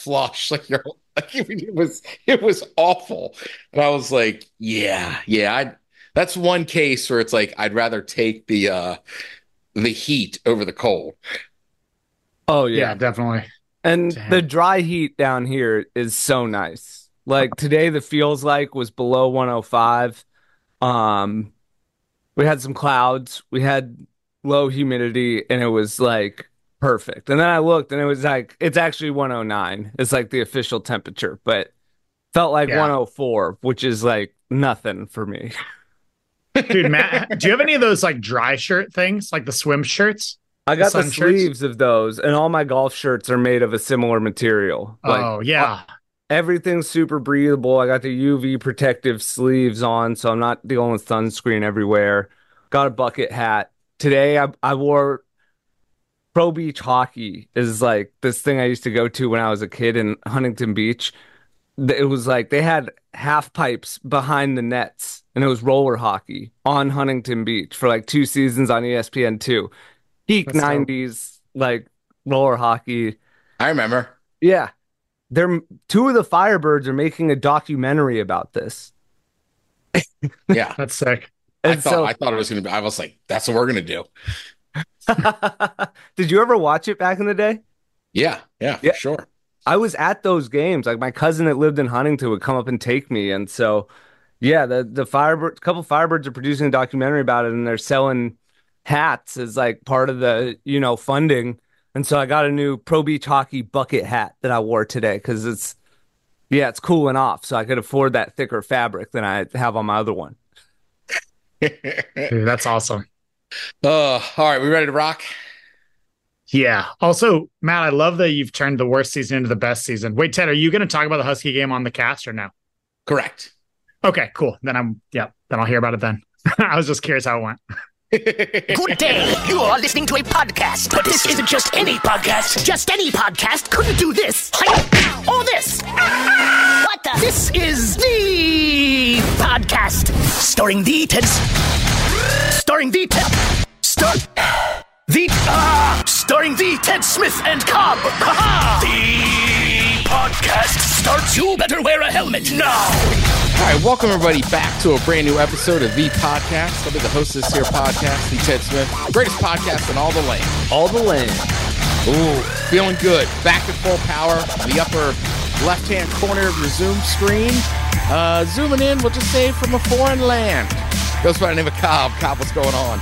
flush. Like you're like it was awful. And I was like, yeah. That's one case where it's like I'd rather take the heat over the cold. Oh Yeah, yeah. definitely. And the Damn. dry heat down here is so nice. Like today the feels like was below 105. Um we had some clouds, we had low humidity, and it was like perfect. And then I looked and it was like it's actually 109. It's like the official temperature, but felt like Yeah. 104, which is like nothing for me. Dude, Matt, do you have any of those like dry shirt things, like the swim shirts, I the got the sun shirts? sleeves of those, and all my golf shirts are made of a similar material. Like Oh, yeah. everything's super breathable. I got the UV protective sleeves on, so I'm not dealing with sunscreen everywhere. Got a bucket hat. Today I wore Pro Beach Hockey is like this thing I used to go to when I was a kid in Huntington Beach. It was like they had half pipes behind the nets, and it was roller hockey on Huntington Beach for like 2 seasons on ESPN2. Peak That's dope. 90s, like roller hockey. I remember. Yeah. They're two of the Firebirds are making a documentary about this. Yeah. That's sick. I And thought so I thought it was gonna be. I was like, that's what we're gonna do. did you ever watch it back in the day? Yeah, Yeah. for sure. I was at those games. Like my cousin that lived in Huntington would come up and take me. And so yeah, the Firebird couple Firebirds are producing a documentary about it, and they're selling hats as like part of the, funding. And so I got a new Pro Beach Hockey bucket hat that I wore today because it's cooling off. So I could afford that thicker fabric than I have on my other one. Dude, that's awesome. All right, we ready to rock? Yeah. Also, Matt, I love that you've turned the worst season into the best season. Wait, Ted, are you going to talk about the Husky game on the cast or no? Correct. Okay, cool. Then I'll hear about it then. I was just curious how it went. Good day. You are listening to a podcast, but this isn't just any podcast. Just any podcast couldn't do this. Or this. What the? This is the podcast. Starring the Ted. Starring the Ted. Starring the Ted Smith and Cobb. The podcast starts. You better wear a helmet now. All right, welcome everybody back to a brand new episode of The Podcast. I'll be the host of this here podcast, The Ted Smith, greatest podcast in all the land. All the land. Ooh, feeling good. Back at full power. The upper left-hand corner of your Zoom screen. Zooming in, we'll just say from a foreign land. Goes by the name of Cobb. Cobb, what's going on?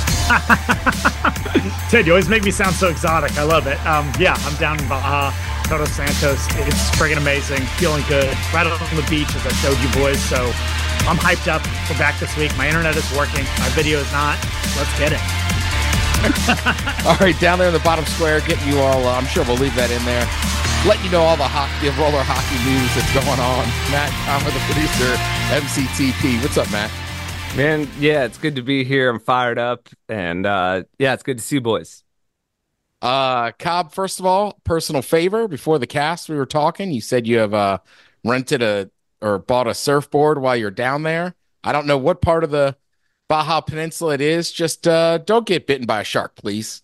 Ted, you always make me sound so exotic. I love it. I'm down in Baja, Todos Santos. It's friggin' amazing. Feeling good. Right on the beach, as I showed you boys. So I'm hyped up for back this week. My internet is working. My video is not. Let's get it. All right, down there in the bottom square, getting you all, I'm sure we'll leave that in there. Letting you know all the roller hockey news that's going on. Matt Comer, the producer, MCTP. What's up, Matt? Man, yeah, it's good to be here. I'm fired up. And it's good to see you boys. Cobb, first of all, personal favor. Before the cast, we were talking. You said you have rented or bought a surfboard while you're down there. I don't know what part of the Baja Peninsula it is. Just don't get bitten by a shark, please.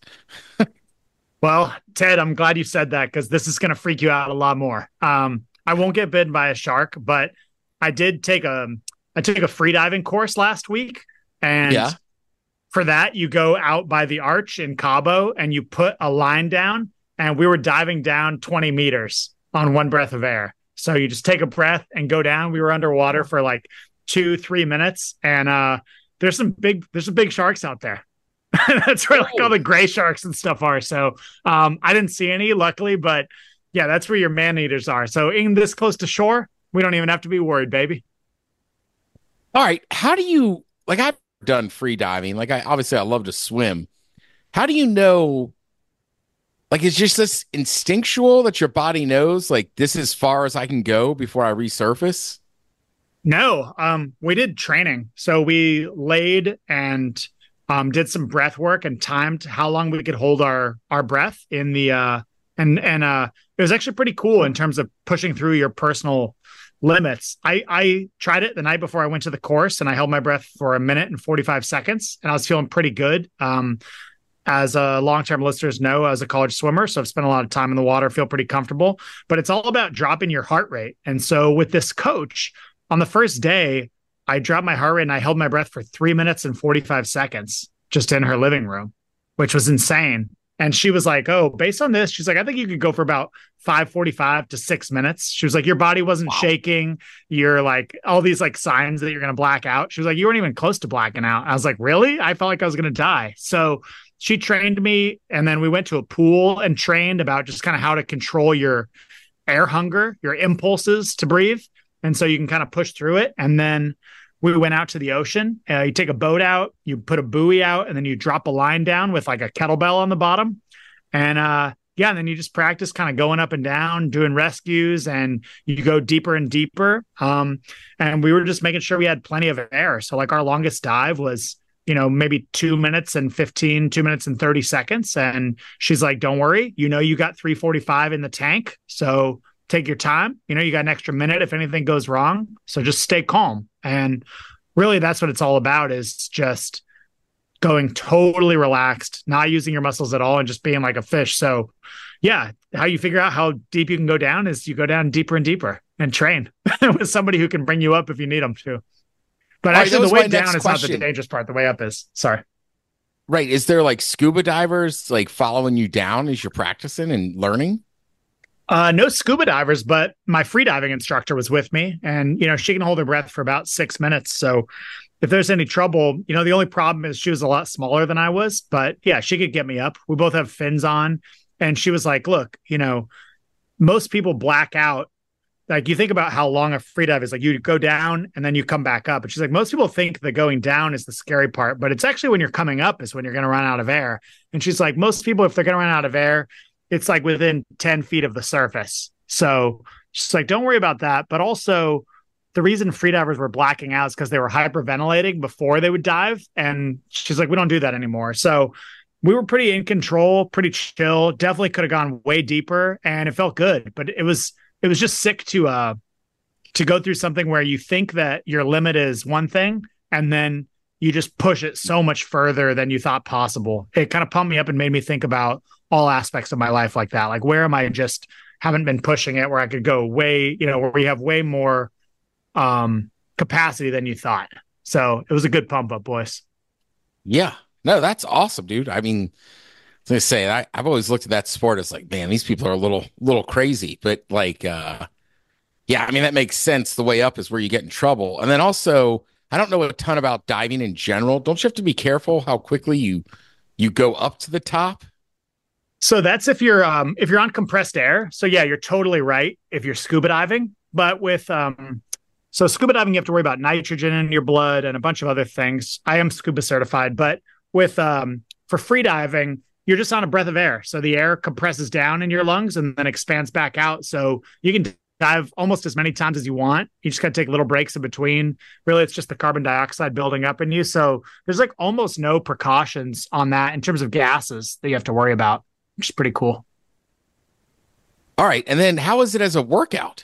Well, Ted, I'm glad you said that because this is going to freak you out a lot more. I won't get bitten by a shark, but I did take a freediving course last week, and Yeah. for that, you go out by the arch in Cabo and you put a line down, and we were diving down 20 meters on one breath of air. So you just take a breath and go down. We were underwater for like 2-3 minutes, and there's some big sharks out there. That's where like all the gray sharks and stuff are. So I didn't see any, luckily, but yeah, that's where your man eaters are. So in this close to shore, we don't even have to be worried, baby. All right. How do you like? I've done free diving. Like, I love to swim. How do you know? Like, it's just this instinctual that your body knows, like, this is as far as I can go before I resurface? No, we did training. So we laid and did some breath work and timed how long we could hold our breath in the and it was actually pretty cool in terms of pushing through your personal limits. I tried it the night before I went to the course, and I held my breath for 1 minute and 45 seconds, and I was feeling pretty good. as long-term listeners know, as a college swimmer. So I've spent a lot of time in the water, feel pretty comfortable, but it's all about dropping your heart rate. And so with this coach, on the first day, I dropped my heart rate and I held my breath for 3 minutes and 45 seconds just in her living room, which was insane. And she was like, oh, based on this, she's like, I think you could go for about 5:45 to 6 minutes. She was like, your body wasn't shaking. You're like, all these like signs that you're going to black out. She was like, you weren't even close to blacking out. I was like, really? I felt like I was going to die. So she trained me. And then we went to a pool and trained about just kind of how to control your air hunger, your impulses to breathe. And so you can kind of push through it. And then we went out to the ocean. You take a boat out, you put a buoy out, and then you drop a line down with like a kettlebell on the bottom. And and then you just practice kind of going up and down, doing rescues, and you go deeper and deeper. And we were just making sure we had plenty of air. So like our longest dive was, maybe 2 minutes and 2 minutes and 30 seconds. And she's like, don't worry, you got 3:45 in the tank. So take your time. You got an extra minute if anything goes wrong. So just stay calm. And really that's what it's all about, is just going totally relaxed, not using your muscles at all and just being like a fish. So yeah, how you figure out how deep you can go down is you go down deeper and deeper and train with somebody who can bring you up if you need them to. But actually the way down is not the dangerous part. The way up is. Sorry. Right. Is there like scuba divers like following you down as you're practicing and learning? No scuba divers, but my freediving instructor was with me, and she can hold her breath for about 6 minutes. So if there's any trouble, the only problem is she was a lot smaller than I was, but yeah, she could get me up. We both have fins on, and she was like, look, most people black out. Like you think about how long a freedive is, like you go down and then you come back up. And she's like, most people think that going down is the scary part, but it's actually when you're coming up is when you're going to run out of air. And she's like, most people, if they're going to run out of air, it's like within 10 feet of the surface. So she's like, don't worry about that. But also the reason freedivers were blacking out is because they were hyperventilating before they would dive. And she's like, we don't do that anymore. So we were pretty in control, pretty chill, definitely could have gone way deeper and it felt good. But it was just sick to go through something where you think that your limit is one thing and then you just push it so much further than you thought possible. It kind of pumped me up and made me think about all aspects of my life like that. Like, where am I just haven't been pushing it where I could go way, where we have way more capacity than you thought. So it was a good pump up, boys. Yeah, no, that's awesome, dude. I mean, I was gonna say, I've always looked at that sport as like, man, these people are a little crazy, but like, yeah, I mean, that makes sense. The way up is where you get in trouble. And then also, I don't know a ton about diving in general. Don't you have to be careful how quickly you go up to the top? So that's if you're on compressed air. So yeah, you're totally right if you're scuba diving. But with so scuba diving, you have to worry about nitrogen in your blood and a bunch of other things. I am scuba certified, but with for free diving, you're just on a breath of air. So the air compresses down in your lungs and then expands back out. So you can dive almost as many times as you want. You just got to take little breaks in between. Really, it's just the carbon dioxide building up in you. So there's like almost no precautions on that in terms of gases that you have to worry about, which is pretty cool. All right. And then how is it as a workout?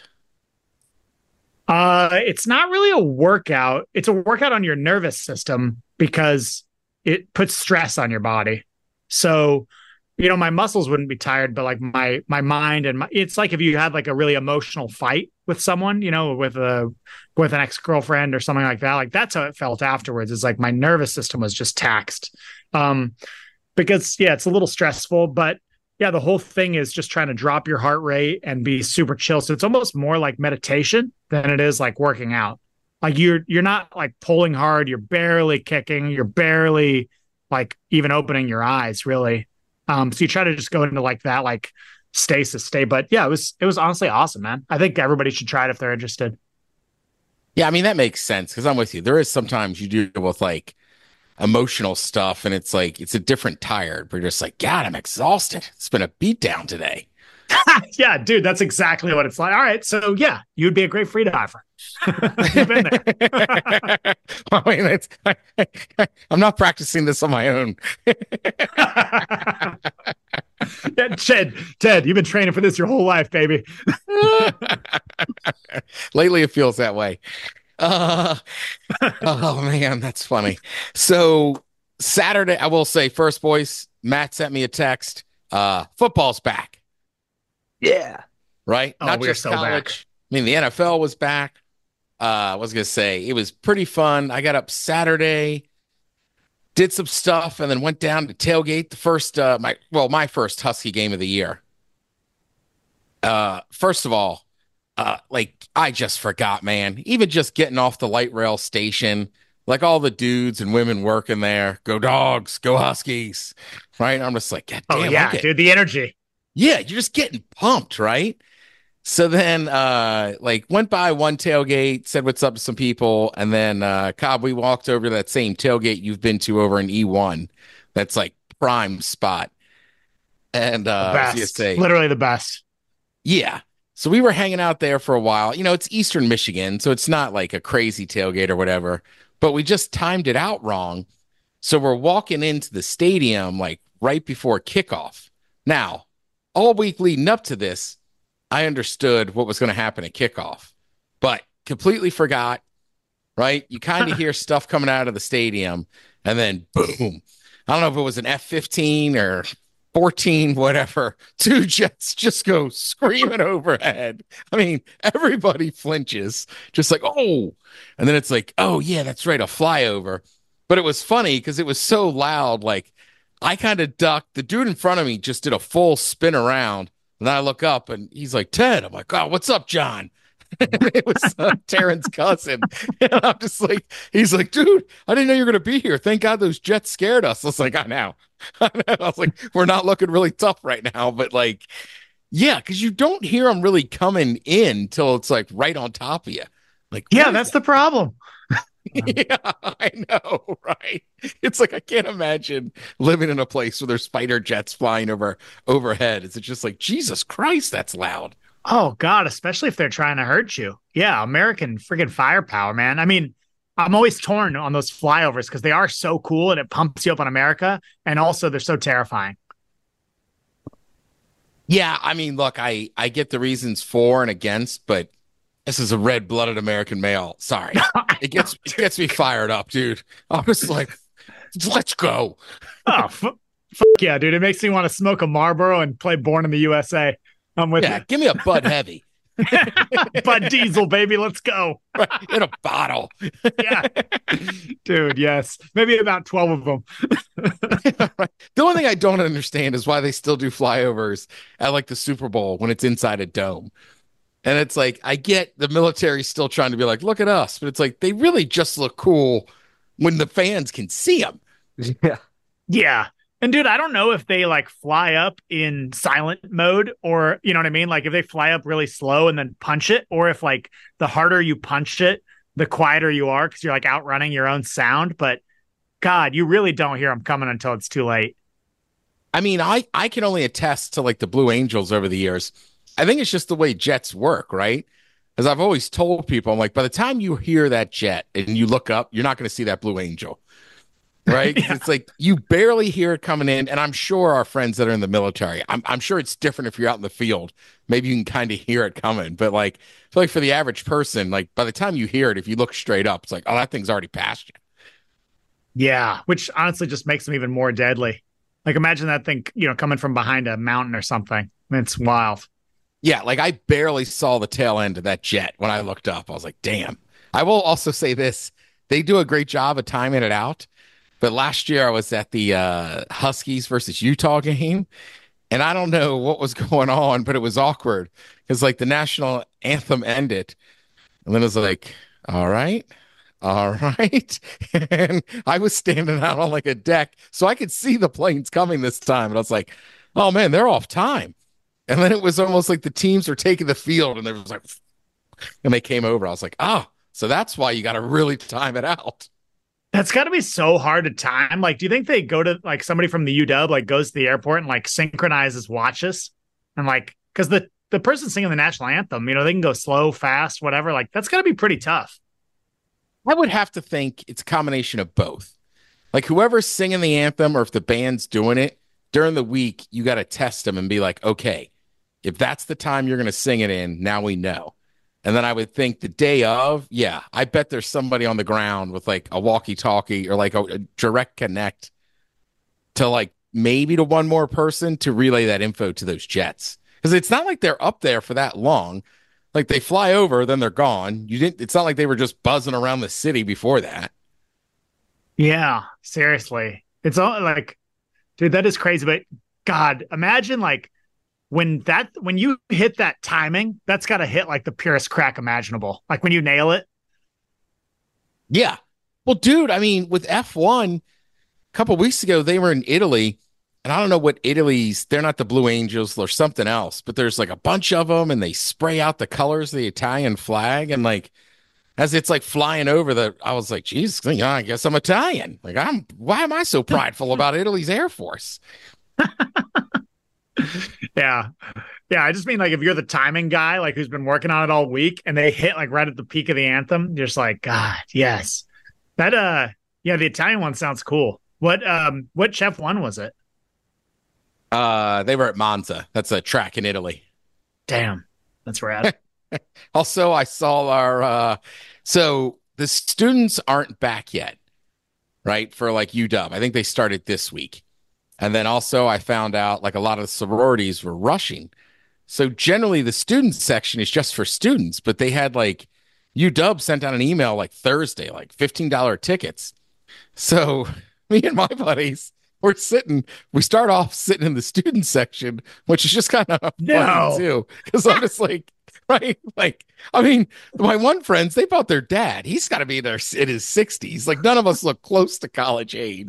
It's not really a workout. It's a workout on your nervous system because it puts stress on your body. So, my muscles wouldn't be tired, but like my mind and it's like if you had like a really emotional fight with someone, with an ex-girlfriend or something like that, like that's how it felt afterwards. It's like my nervous system was just taxed. Because yeah, it's a little stressful, but yeah, the whole thing is just trying to drop your heart rate and be super chill. So it's almost more like meditation than it is like working out. Like you're not like pulling hard, you're barely kicking, you're barely like even opening your eyes really. So you try to just go into like that, like stasis state. But yeah, it was honestly awesome, man. I think everybody should try it if they're interested. Yeah, I mean, that makes sense because I'm with you. There is sometimes you deal with like emotional stuff and it's like it's a different tired, but you're just like, God, I'm exhausted. It's been a beatdown today. Yeah, dude, that's exactly what it's like. All right, so yeah, you'd be a great free diver. You've been there. I mean, I'm not practicing this on my own. Yeah, Ted, you've been training for this your whole life, baby. Lately, it feels that way. Oh man, that's funny. So Saturday, I will say first, boys, Matt sent me a text. Football's back. Yeah. Right? Oh, Not we're just so college. back. I mean, the NFL was back. I was going to say, it was pretty fun. I got up Saturday, did some stuff, and then went down to tailgate the first, my first Husky game of the year. First of all, I just forgot, man. Even just getting off the light rail station, like all the dudes and women working there, go Dogs, go Huskies, right? I'm just like, God damn, Oh yeah, dude, the energy. yeah, you're just getting pumped, right? So then, went by one tailgate, said what's up to some people, and then, Cobb, we walked over to that same tailgate you've been to over in E1. That's like prime spot. And The I was gonna best. say, Literally the best. yeah. So we were hanging out there for a while. You know, it's Eastern Michigan, so it's not like a crazy tailgate or whatever, but we just timed it out wrong. So we're walking into the stadium like right before kickoff. Now, all week leading up to this, I understood what was going to happen at kickoff, but completely forgot, right? You kind of hear stuff coming out of the stadium and then boom. I don't know if it was an F-15 or 14, whatever. Two jets just go screaming overhead. I mean, everybody flinches, just like, oh. And then it's like, oh, yeah, that's right, a flyover. But it was funny because it was so loud. Like, I kind of ducked. The dude in front of me just did a full spin around. And then I look up and he's like, Ted. I'm like, oh, what's up, John? It was Terrence's cousin. And I'm just like, he's like, dude, I didn't know you were going to be here. Thank God those jets scared us. I was like, I know. I was like, we're not looking really tough right now. But like, yeah, because you don't hear them really coming in till it's like right on top of you. Like, Yeah, what is that's the problem. yeah, I know, right? It's like I can't imagine living in a place where there's fighter jets flying overhead. Is it just like Jesus Christ, that's loud? Oh God, especially if they're trying to hurt you. Yeah, American freaking firepower, man. I mean, I'm always torn on those flyovers because they are so cool and it pumps you up on America, and also they're so terrifying. Yeah, I mean, look, I get the reasons for and against, but this is a red-blooded American male. Sorry, it gets me fired up, dude. I was like, let's go. Oh, fuck yeah, dude! It makes me want to smoke a Marlboro and play Born in the USA. I'm with Yeah, give me a Bud Heavy. you. Bud Diesel, baby, let's go. Right, in a bottle. Yeah, dude. Yes, maybe about 12 of them. Right. The only thing I don't understand is why they still do flyovers at like the Super Bowl when it's inside a dome. And it's like, I get the military still trying to be like, look at us, but it's like they really just look cool when the fans can see them. Yeah. Yeah. And dude, I don't know if they like fly up in silent mode or, you know what I mean? Like if they fly up really slow and then punch it, or if like the harder you punch it, the quieter you are because you're like outrunning your own sound. But God, you really don't hear them coming until it's too late. I mean, I can only attest to like the Blue Angels over the years. I think it's just the way jets work, right? As I've always told people, I'm like, by the time you hear that jet and you look up, you're not going to see that Blue Angel. Right? Yeah. It's like you barely hear it coming in. And I'm sure our friends that are in the military, I'm sure it's different if you're out in the field. Maybe you can kind of hear it coming. But like, I feel like for the average person, like by the time you hear it, if you look straight up, it's like, oh, that thing's already past you. Yeah. Which honestly just makes them even more deadly. Like imagine that thing, you know, coming from behind a mountain or something. It's wild. Yeah, like I barely saw the tail end of that jet when I looked up. I was like, damn. I will also say this. They do a great job of timing it out. But last year I was at the Huskies versus Utah game, and I don't know what was going on, but it was awkward because like the national anthem ended, and then it was like, all right, all right. And I was standing out on like a deck, so I could see the planes coming this time. And I was like, oh man, they're off time. And then it was almost like the teams were taking the field, and there was like, and they came over. I was like, oh, so that's why you got to really time it out. That's got to be so hard to time. Like, do you think they go to like somebody from the UW like goes to the airport and like synchronizes watches and like because the person singing the national anthem, you know, they can go slow, fast, whatever. Like that's got to be pretty tough. I would have to think it's a combination of both. Like whoever's singing the anthem or if the band's doing it during the week, you got to test them and be like, okay, if that's the time you're going to sing it in, now we know. And then I would think the day of, yeah, I bet there's somebody on the ground with like a walkie-talkie or like a direct connect to like maybe to one more person to relay that info to those jets. Because it's not like they're up there for that long. Like they fly over, then they're gone. It's not like they were just buzzing around the city before that. Yeah, seriously. It's all like, dude, that is crazy. But God, imagine like when you hit that timing, that's got to hit like the purest crack imaginable. Like when you nail it. Yeah. Well, dude, I mean, with F1, a couple weeks ago, they were in Italy, and I don't know what they're not the Blue Angels or something else, but there's like a bunch of them, and they spray out the colors of the Italian flag, and like, as it's like flying over I was like, geez, I guess I'm Italian. Like, why am I so prideful about Italy's Air Force? Yeah. Yeah. I just mean like if you're the timing guy, like who's been working on it all week and they hit like right at the peak of the anthem, you're just like, God, yes. That, yeah, the Italian one sounds cool. What Chef one was it? They were at Monza. That's a track in Italy. Damn. That's rad. Also, I saw so the students aren't back yet, right? For like UW. I think they started this week. And then also I found out like a lot of the sororities were rushing. So generally the student section is just for students, but they had like UW sent out an email like Thursday, like $15 tickets. So me and my buddies we start off sitting in the student section, which is just kind of funny too. Cause I'm just like, right? Like, I mean, my one friends, they bought their dad. He's got to be in his 60s. Like none of us look close to college age.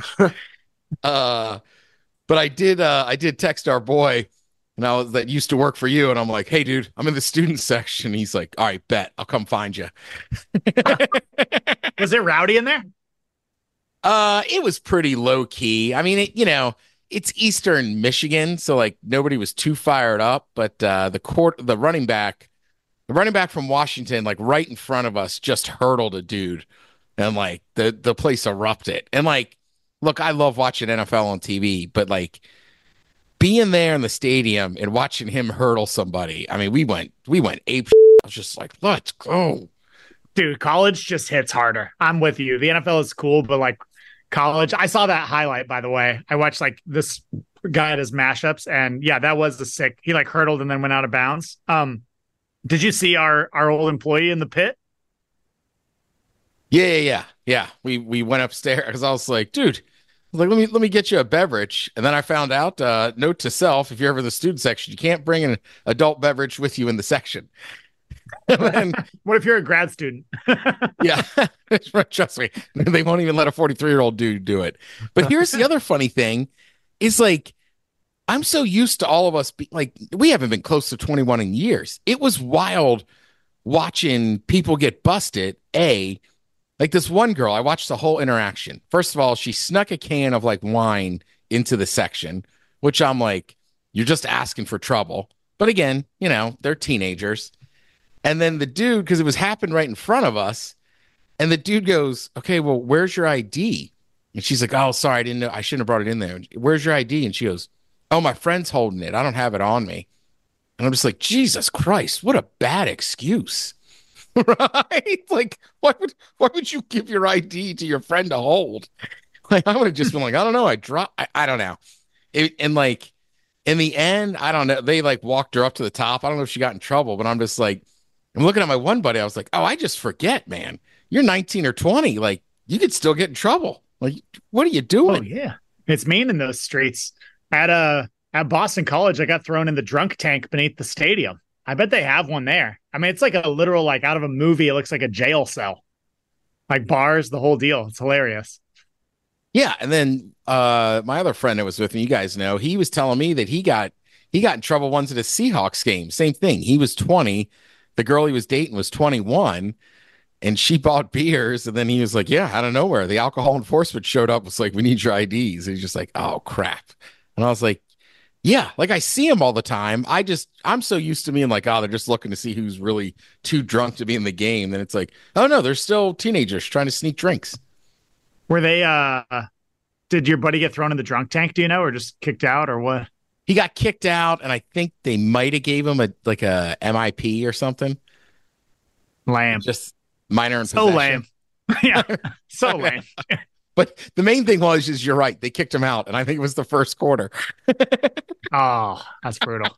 But I did text our boy, and that used to work for you, and I'm like, hey, dude, I'm in the student section. He's like, all right, bet, I'll come find you. Was it rowdy in there? It was pretty low key. I mean, it's Eastern Michigan, so like nobody was too fired up. But the running back from Washington, like right in front of us, just hurdled a dude, and like the place erupted, and like. Look, I love watching NFL on TV, but like being there in the stadium and watching him hurdle somebody. I mean, we went ape. I was just like, let's go. Dude, college just hits harder. I'm with you. The NFL is cool, but like college, I saw that highlight, by the way. I watched like this guy at his mashups, and yeah, that was the sick. He like hurdled and then went out of bounds. Did you see our old employee in the pit? Yeah. We went upstairs because I was like, dude, let me get you a beverage. And then I found out, note to self, if you're ever in the student section, you can't bring an adult beverage with you in the section. Then, what if you're a grad student? Yeah, trust me, they won't even let a 43-year-old dude do it. But here's the other funny thing is like, I'm so used to all of us we haven't been close to 21 in years. It was wild watching people get busted. Like this one girl, I watched the whole interaction. First of all, she snuck a can of like wine into the section, which I'm like, you're just asking for trouble. But again, they're teenagers. And then the dude, because it was happened right in front of us, and the dude goes, okay, well, where's your ID? And she's like, oh, sorry, I didn't know. I shouldn't have brought it in there. Where's your ID? And she goes, oh, my friend's holding it. I don't have it on me. And I'm just like, Jesus Christ, what a bad excuse. Right? Like, why would you give your ID to your friend to hold? Like, I would have just been like, I don't know. I don't know. And like, in the end, I don't know. They like walked her up to the top. I don't know if she got in trouble, but I'm just like, I'm looking at my one buddy. I was like, oh, I just forget, man. You're 19 or 20. Like, you could still get in trouble. Like, what are you doing? Oh, yeah. It's mean in those streets. At Boston College, I got thrown in the drunk tank beneath the stadium. I bet they have one there. I mean, it's like a literal, like out of a movie. It looks like a jail cell, like bars, the whole deal. It's hilarious. Yeah. And then my other friend that was with me, you guys know, he was telling me that he got in trouble once at a Seahawks game. Same thing. He was 20. The girl he was dating was 21, and she bought beers. And then he was like, yeah, out of nowhere, the alcohol enforcement showed up. Was like, we need your IDs. And he's just like, oh, crap. And I was like, yeah, like I see him all the time. I'm so used to being like, oh, they're just looking to see who's really too drunk to be in the game. Then it's like, oh no, they're still teenagers trying to sneak drinks. Were they, did your buddy get thrown in the drunk tank, do you know, or just kicked out or what? He got kicked out, and I think they might have gave him a MIP or something. Lame. Just minor in so possession. lame. Yeah, so lame. But the main thing is you're right. They kicked him out, and I think it was the first quarter. Oh, that's brutal.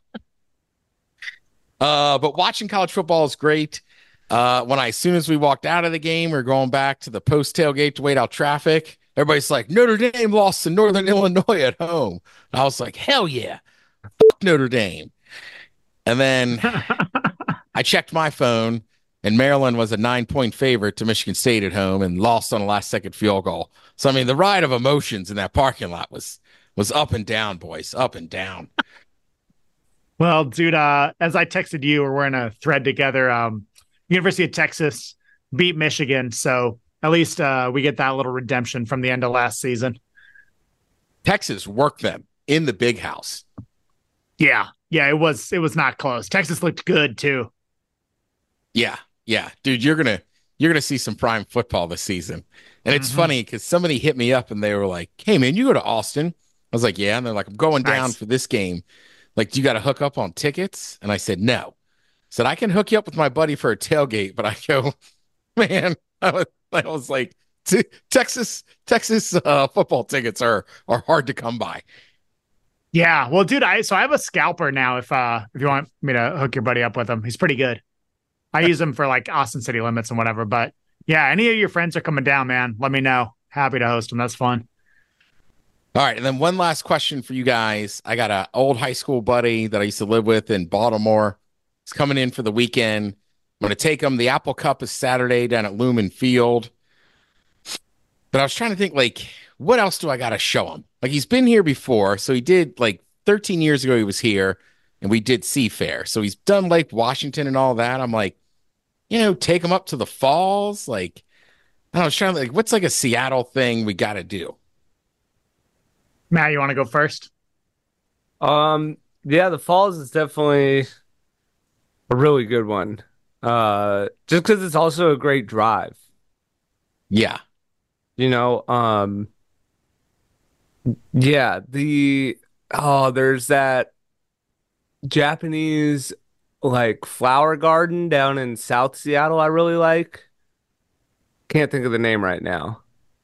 But watching college football is great. As soon as we walked out of the game, we are going back to the post tailgate to wait out traffic. Everybody's like, Notre Dame lost to Northern Illinois at home. And I was like, hell yeah, fuck Notre Dame. And then I checked my phone, and Maryland was a 9-point favorite to Michigan State at home and lost on a last-second field goal. So, I mean, the ride of emotions in that parking lot was up and down, boys, up and down. Well, dude, as I texted you, we're in a thread together. University of Texas beat Michigan, so at least we get that little redemption from the end of last season. Texas worked them in the big house. Yeah, it was not close. Texas looked good too. Yeah, dude, you're gonna see some prime football this season, and it's funny because somebody hit me up and they were like, "Hey, man, you go to Austin?" I was like, "Yeah," and they're like, "I'm going down for this game. Like, do you got to hook up on tickets?" And I said, "No." I said, "I can hook you up with my buddy for a tailgate," but I go, "Man," I was like, Texas football tickets are hard to come by. Yeah, well, dude, I have a scalper now. If you want me to hook your buddy up with him, he's pretty good. I use him for like Austin city limits and whatever. But yeah, any of your friends are coming down, man, let me know. Happy to host them. That's fun. All right, and then one last question for you guys. I got an old high school buddy that I used to live with in Baltimore. He's coming in for the weekend. I'm going to take him. The Apple Cup is Saturday down at Lumen Field. But I was trying to think, like, what else do I got to show him? Like, he's been here before. So he did, like, 13 years ago he was here, and we did Seafair. So he's done Lake Washington and all that. I'm like, take him up to the falls. Like, I was trying to, like, what's like a Seattle thing we got to do? Matt, you want to go first? Yeah, the falls is definitely a really good one. Just because it's also a great drive. Yeah. Yeah, there's that Japanese like flower garden down in South Seattle I really like. Can't think of the name right now.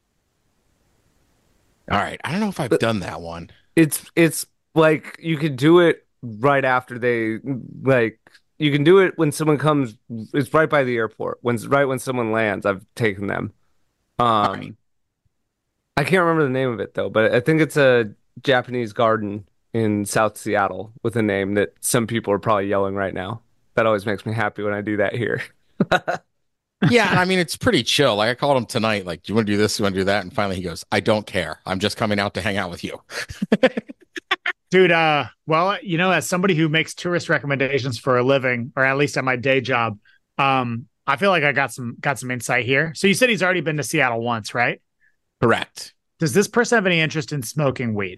All right. I don't know if I've done that one. It's like you could do it right after you can do it when someone comes. It's right by the airport. When someone lands, I've taken them. Right. I can't remember the name of it though, but I think it's a Japanese garden in South Seattle with a name that some people are probably yelling right now. That always makes me happy when I do that here. Yeah, I mean, it's pretty chill. Like, I called him tonight, like, do you want to do this? Do you want to do that? And finally he goes, I don't care. I'm just coming out to hang out with you. Dude, well, as somebody who makes tourist recommendations for a living, or at least at my day job, I feel like I got some insight here. So you said he's already been to Seattle once, right? Correct. Does this person have any interest in smoking weed?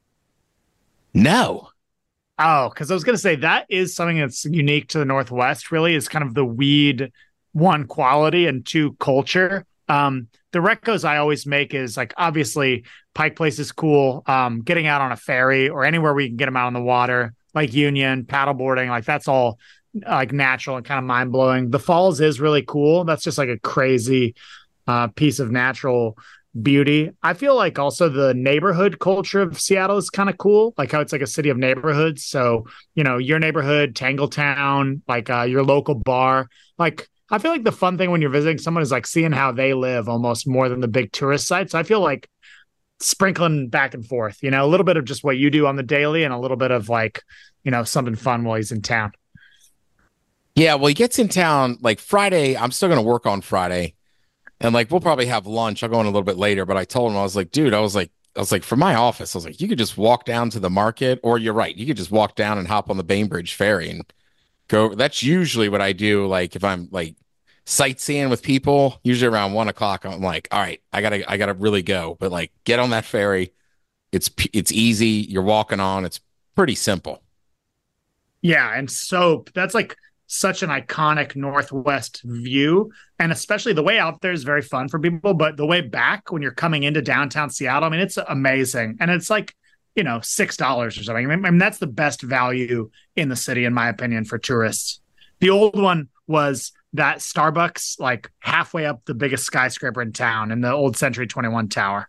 No. Oh, because I was going to say that is something that's unique to the Northwest, really, is kind of the weed, one, quality, and two, culture. The recos I always make is like, obviously, Pike Place is cool. Getting out on a ferry or anywhere we can get them out on the water, like Union, paddleboarding, like that's all like natural and kind of mind blowing. The Falls is really cool. That's just like a crazy piece of natural beauty. I feel like also the neighborhood culture of Seattle is kind of cool, like how it's like a city of neighborhoods. So, your neighborhood, Tangletown, like your local bar. Like, I feel like the fun thing when you're visiting someone is like seeing how they live almost more than the big tourist sites. I feel like sprinkling back and forth, a little bit of just what you do on the daily and a little bit of like, something fun while he's in town. Yeah, well, he gets in town like Friday. I'm still going to work on Friday. And like, we'll probably have lunch. I'll go in a little bit later, but I told him, I was like, dude, I was like, from my office, I was like, you could just walk down to the market, or you're right. You could just walk down and hop on the Bainbridge ferry and go. That's usually what I do. Like if I'm like sightseeing with people, usually around 1:00, I'm like, all right, I gotta really go. But like, get on that ferry. It's easy. You're walking on. It's pretty simple. Yeah. And soap, that's like such an iconic Northwest view. And especially the way out there is very fun for people. But the way back when you're coming into downtown Seattle, I mean, it's amazing. And it's like, $6 or something. I mean, that's the best value in the city, in my opinion, for tourists. The old one was that Starbucks like halfway up the biggest skyscraper in town in the old Century 21 tower.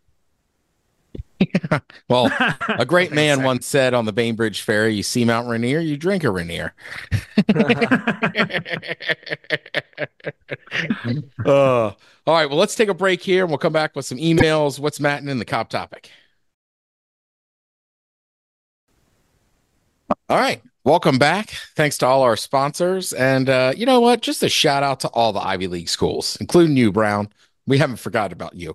Well, a great man once said on the Bainbridge Ferry, you see Mount Rainier, you drink a Rainier. All right, well, let's take a break here and we'll come back with some emails. What's Matting in the Cobb topic? All right, welcome back. Thanks to all our sponsors. And you know what? Just a shout out to all the Ivy League schools, including you, Brown. We haven't forgotten about you.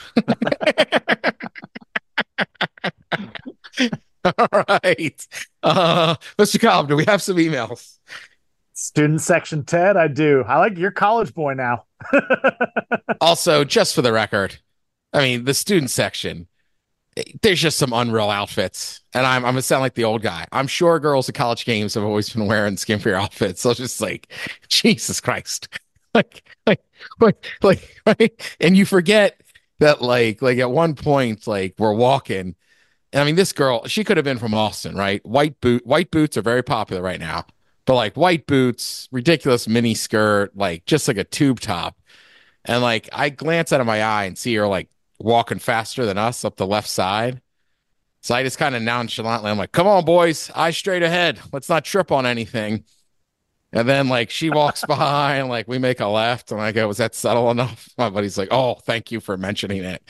All right. Mr. Cobb, do we have some emails? Student section, Ted, I do. I like your college boy now. Also, just for the record, I mean, the student section, there's just some unreal outfits. And I'm going to sound like the old guy. I'm sure girls at college games have always been wearing skimpier outfits. So it's just like, Jesus Christ. Like, right? And you forget that, like at one point, like we're walking. And I mean, this girl, she could have been from Austin, right? White boots are very popular right now. But like white boots, ridiculous mini skirt, like just like a tube top. And like I glance out of my eye and see her like walking faster than us up the left side. So I just kind of nonchalantly, I'm like, come on, boys, eyes straight ahead. Let's not trip on anything. And then like she walks by and like we make a left and I go, was that subtle enough? My buddy's like, oh, thank you for mentioning it.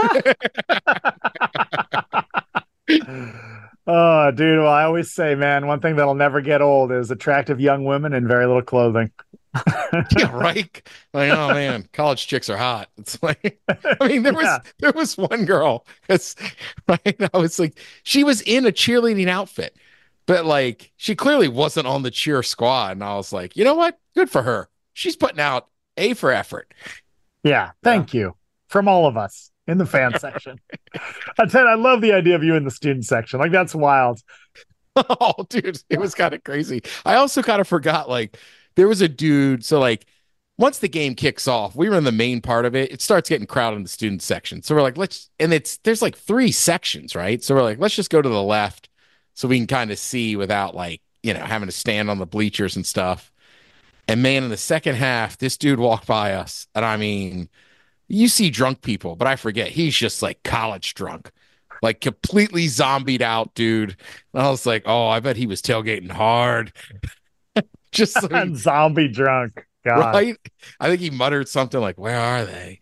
Oh, dude. Well, I always say, man, one thing that'll never get old is attractive young women in very little clothing. Yeah, right. Like, oh man, college chicks are hot. It's like, I mean, there was one girl, because right, I was like, she was in a cheerleading outfit, but like she clearly wasn't on the cheer squad. And I was like, you know what? Good for her. She's putting out A for effort. Yeah, thank you from all of us in the fan section. Ted, I love the idea of you in the student section. Like, that's wild. Oh, dude, it was kind of crazy. I also kind of forgot, like, there was a dude. So, like, once the game kicks off, we were in the main part of it. It starts getting crowded in the student section. So we're like, there's like 3 sections, right? So we're like, let's just go to the left so we can kind of see without, like, having to stand on the bleachers and stuff. And man, in the second half, this dude walked by us. And I mean, you see drunk people, but I forget he's just like college drunk, like completely zombied out, dude. And I was like, oh, I bet he was tailgating hard. Just so zombie drunk. God. Right? I think he muttered something like, where are they?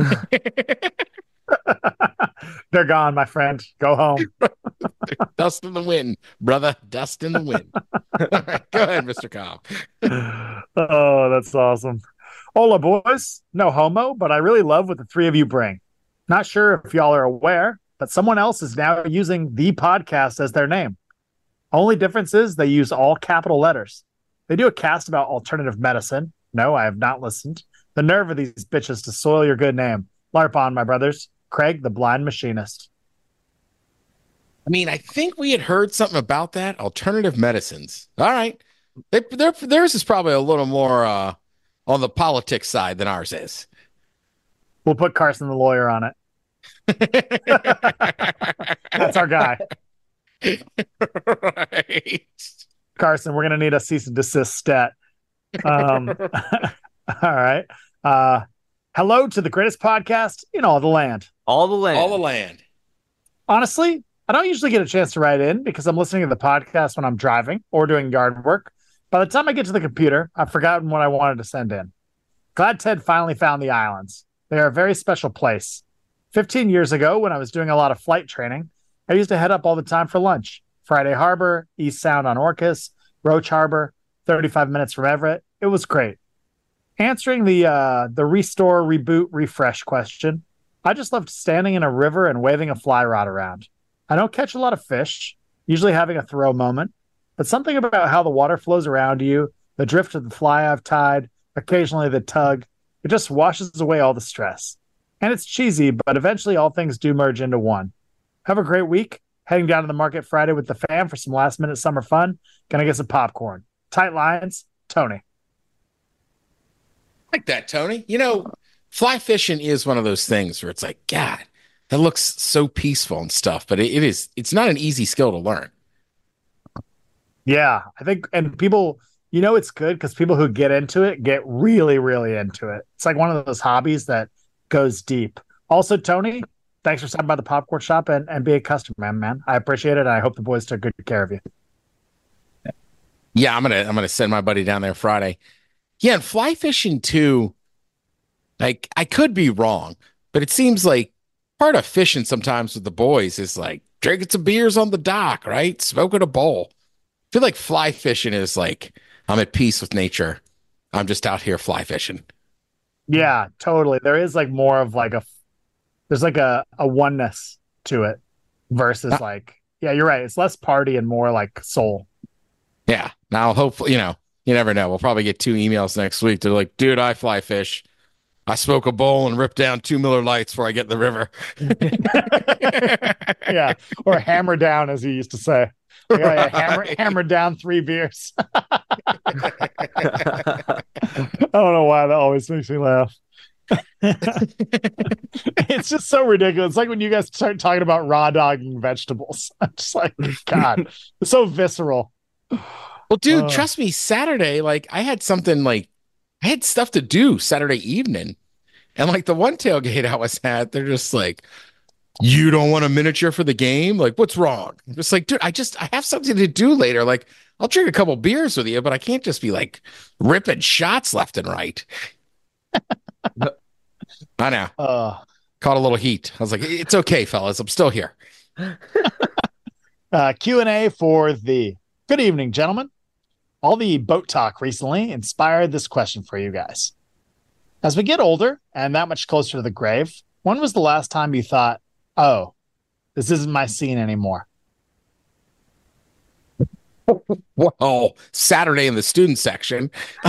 They're gone, my friend. Go home. Dust in the wind, brother. Dust in the wind. All right, go ahead, Mr. Cobb. Oh, that's awesome. Hola, boys. No homo, but I really love what the 3 of you bring. Not sure if y'all are aware, but someone else is now using the podcast as their name. Only difference is they use all capital letters. They do a cast about alternative medicine. No, I have not listened. The nerve of these bitches to soil your good name. LARP on, my brothers. Craig, the blind machinist. I mean, I think we had heard something about that. Alternative medicines. All right. Theirs is probably a little more on the politics side than ours is. We'll put Carson the lawyer on it. That's our guy. Right. Carson, we're going to need a cease and desist stat. All right. Hello to the greatest podcast in all the land. All the land. All the land. Honestly, I don't usually get a chance to write in because I'm listening to the podcast when I'm driving or doing yard work. By the time I get to the computer, I've forgotten what I wanted to send in. Glad Ted finally found the islands. They are a very special place. 15 years ago, when I was doing a lot of flight training, I used to head up all the time for lunch. Friday Harbor, East Sound on Orcas, Roach Harbor, 35 minutes from Everett. It was great. Answering the restore, reboot, refresh question, I just loved standing in a river and waving a fly rod around. I don't catch a lot of fish, usually having a throw moment, but something about how the water flows around you, the drift of the fly I've tied, occasionally the tug, it just washes away all the stress. And it's cheesy, but eventually all things do merge into one. Have a great week. Heading down to the market Friday with the fam for some last minute summer fun. Gonna get some popcorn. Tight lines, Tony. Like that, Tony. Fly fishing is one of those things where it's like, God, that looks so peaceful and stuff, but it's not an easy skill to learn. Yeah, I think, and people you know it's good because people who get into it get really, really into it. It's like one of those hobbies that goes deep. Also, Tony, thanks for stopping by the popcorn shop and be a customer, man. I appreciate it. And I hope the boys took good care of you. Yeah, I'm gonna send my buddy down there Friday. Yeah, and fly fishing too. Like, I could be wrong, but it seems like part of fishing sometimes with the boys is like drinking some beers on the dock, right? Smoking a bowl. I feel like fly fishing is like I'm at peace with nature. I'm just out here fly fishing. Yeah, totally. There is like more of like there's like a oneness to it versus like, yeah, you're right. It's less party and more like soul. Yeah. Now, hopefully, you never know. We'll probably get 2 emails next week. They're like, dude, I fly fish. I smoke a bowl and rip down 2 Miller Lights before I get in the river. Yeah. Or hammer down, as you used to say. Yeah, hammer down 3 beers. I don't know why that always makes me laugh. It's just so ridiculous. It's like when you guys start talking about raw dogging vegetables. I'm just like, God, it's so visceral. Well, dude, trust me, Saturday, like I had stuff to do Saturday evening. And like the one tailgate I was at, they're just like, you don't want a miniature for the game? Like, what's wrong? I'm just like, dude, I have something to do later. Like, I'll drink a couple beers with you, but I can't just be like ripping shots left and right. I know. Caught a little heat. I was like, it's okay, fellas. I'm still here. Q&A for the good evening, gentlemen. All the boat talk recently inspired this question for you guys. As we get older and that much closer to the grave, when was the last time you thought, oh, this isn't my scene anymore? Well, Saturday in the student section.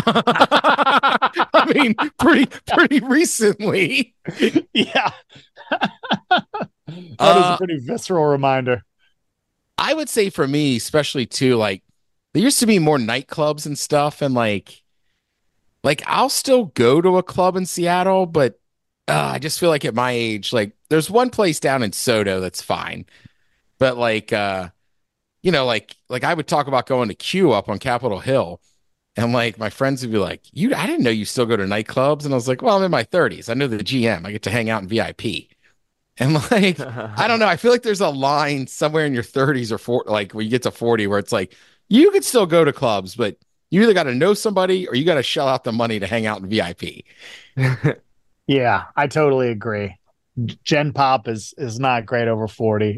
I mean, pretty recently. Yeah. That is a pretty visceral reminder. I would say for me, especially too, like there used to be more nightclubs and stuff, and like I'll still go to a club in Seattle, but I just feel like at my age, like there's one place down in Soto that's fine, but like like I would talk about going to Q up on Capitol Hill, and like my friends would be like, I didn't know you still go to nightclubs," and I was like, "Well, I'm in my 30s. I know the GM. I get to hang out in VIP." And like, I don't know. I feel like there's a line somewhere in your 30s or 40, like when you get to 40, where it's like you could still go to clubs, but you either got to know somebody or you got to shell out the money to hang out in VIP. Yeah, I totally agree. Gen Pop is not great over 40.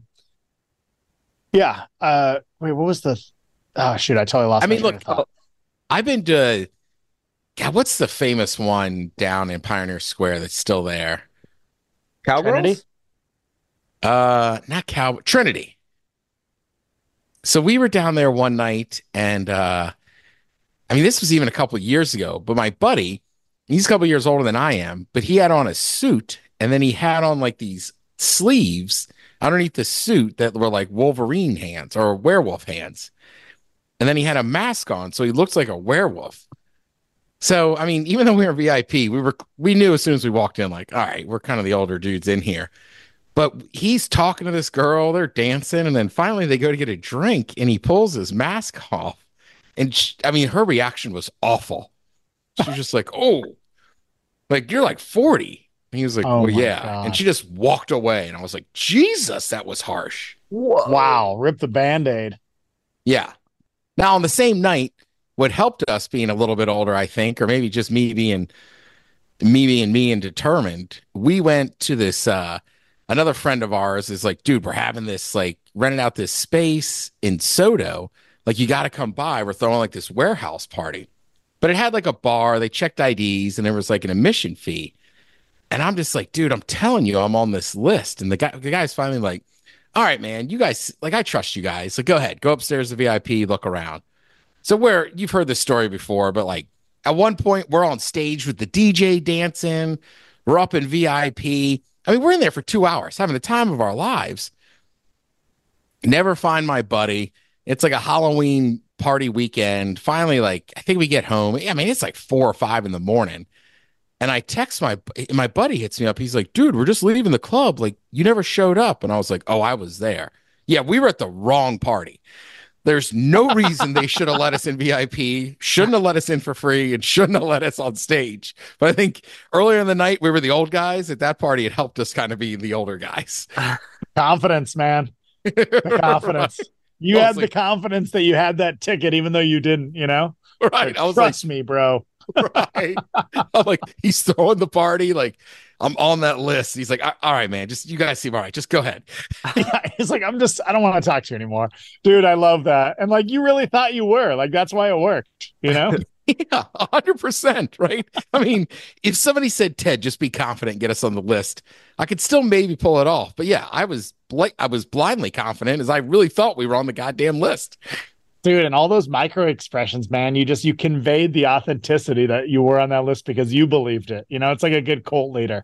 Yeah. Wait, what was the? Oh shoot, I totally lost. I mean, look, I've been to. God, what's the famous one down in Pioneer Square that's still there? Cowgirls? Not Trinity. So we were down there one night, and I mean, this was even a couple of years ago, but my buddy, he's a couple of years older than I am, but he had on a suit, and then he had on like these sleeves underneath the suit that were like Wolverine hands or werewolf hands. And then he had a mask on, so he looked like a werewolf. So, I mean, even though we were VIP, we knew as soon as we walked in, like, all right, we're kind of the older dudes in here. But he's talking to this girl, they're dancing, and then finally they go to get a drink, and he pulls his mask off. And I mean, her reaction was awful. She was just like, "Oh, like you're like 40." And he was like, Oh "Well, my yeah." God. And she just walked away, and I was like, "Jesus, that was harsh." Whoa. Wow, rip the Band-Aid. Yeah. Now, on the same night, what helped us being a little bit older, I think, or maybe just me being me and determined, we went to this another friend of ours is like, "Dude, we're having this like renting out this space in Soto. Like, you got to come by. We're throwing like this warehouse party." But it had like a bar, they checked IDs, and there was like an admission fee. And I'm just like, "Dude, I'm telling you, I'm on this list." And the guy's finally like, "All right, man, you guys, like, I trust you guys. So go ahead, go upstairs to VIP, look around." So you've heard this story before, but like at one point we're on stage with the DJ dancing. We're up in VIP. I mean, we're in there for 2 hours having the time of our lives. Never find my buddy. It's like a Halloween party weekend. Finally, like, I think we get home. I mean, it's like 4 or 5 in the morning. And I text my buddy hits me up. He's like, "Dude, we're just leaving the club. Like, you never showed up." And I was like, "Oh, I was there." Yeah, we were at the wrong party. There's no reason they should have let us in VIP, shouldn't have let us in for free, and shouldn't have let us on stage. But I think earlier in the night, we were the old guys. At that party, it helped us kind of be the older guys. Confidence, man. The confidence. Right. You I had was the like- confidence that you had that ticket, even though you didn't, Right. Like, I was trust me, bro. right. I'm like, he's throwing the party. Like, I'm on that list. He's like, all right, man, just you guys seem all right. Just go ahead. Yeah, he's like, I don't want to talk to you anymore. Dude, I love that. And like, you really thought you were. Like, that's why it worked, Yeah, 100%. Right. I mean, if somebody said, Ted, just be confident, get us on the list, I could still maybe pull it off. But yeah, I was blindly confident as I really thought we were on the goddamn list. Dude, and all those micro expressions, man, you conveyed the authenticity that you were on that list because you believed it. It's like a good cult leader.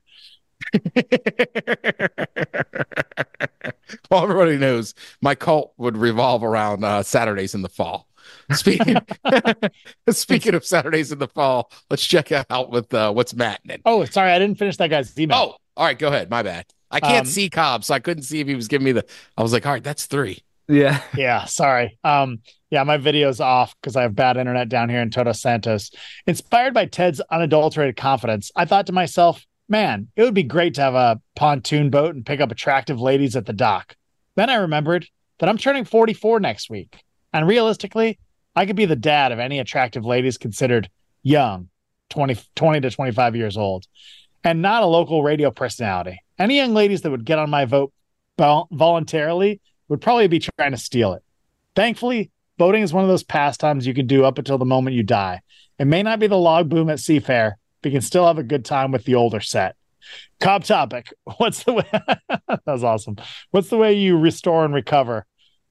Well, everybody knows my cult would revolve around Saturdays in the fall. Speaking of Saturdays in the fall, let's check out with what's mattening. Oh, sorry, I didn't finish that guy's email. Oh, all right, go ahead. My bad. I can't see Cobb, so I couldn't see if he was giving me I was like, all right, that's 3. Yeah. Yeah, sorry. Yeah, my video's off because I have bad internet down here in Todos Santos. Inspired by Ted's unadulterated confidence, I thought to myself, man, it would be great to have a pontoon boat and pick up attractive ladies at the dock. Then I remembered that I'm turning 44 next week. And realistically, I could be the dad of any attractive ladies considered young, 20 to 25 years old, and not a local radio personality. Any young ladies that would get on my vote voluntarily would probably be trying to steal it. Thankfully, voting is one of those pastimes you can do up until the moment you die. It may not be the log boom at Seafair, but you can still have a good time with the older set. Cobb topic. What's the way? That was awesome. What's the way you restore and recover?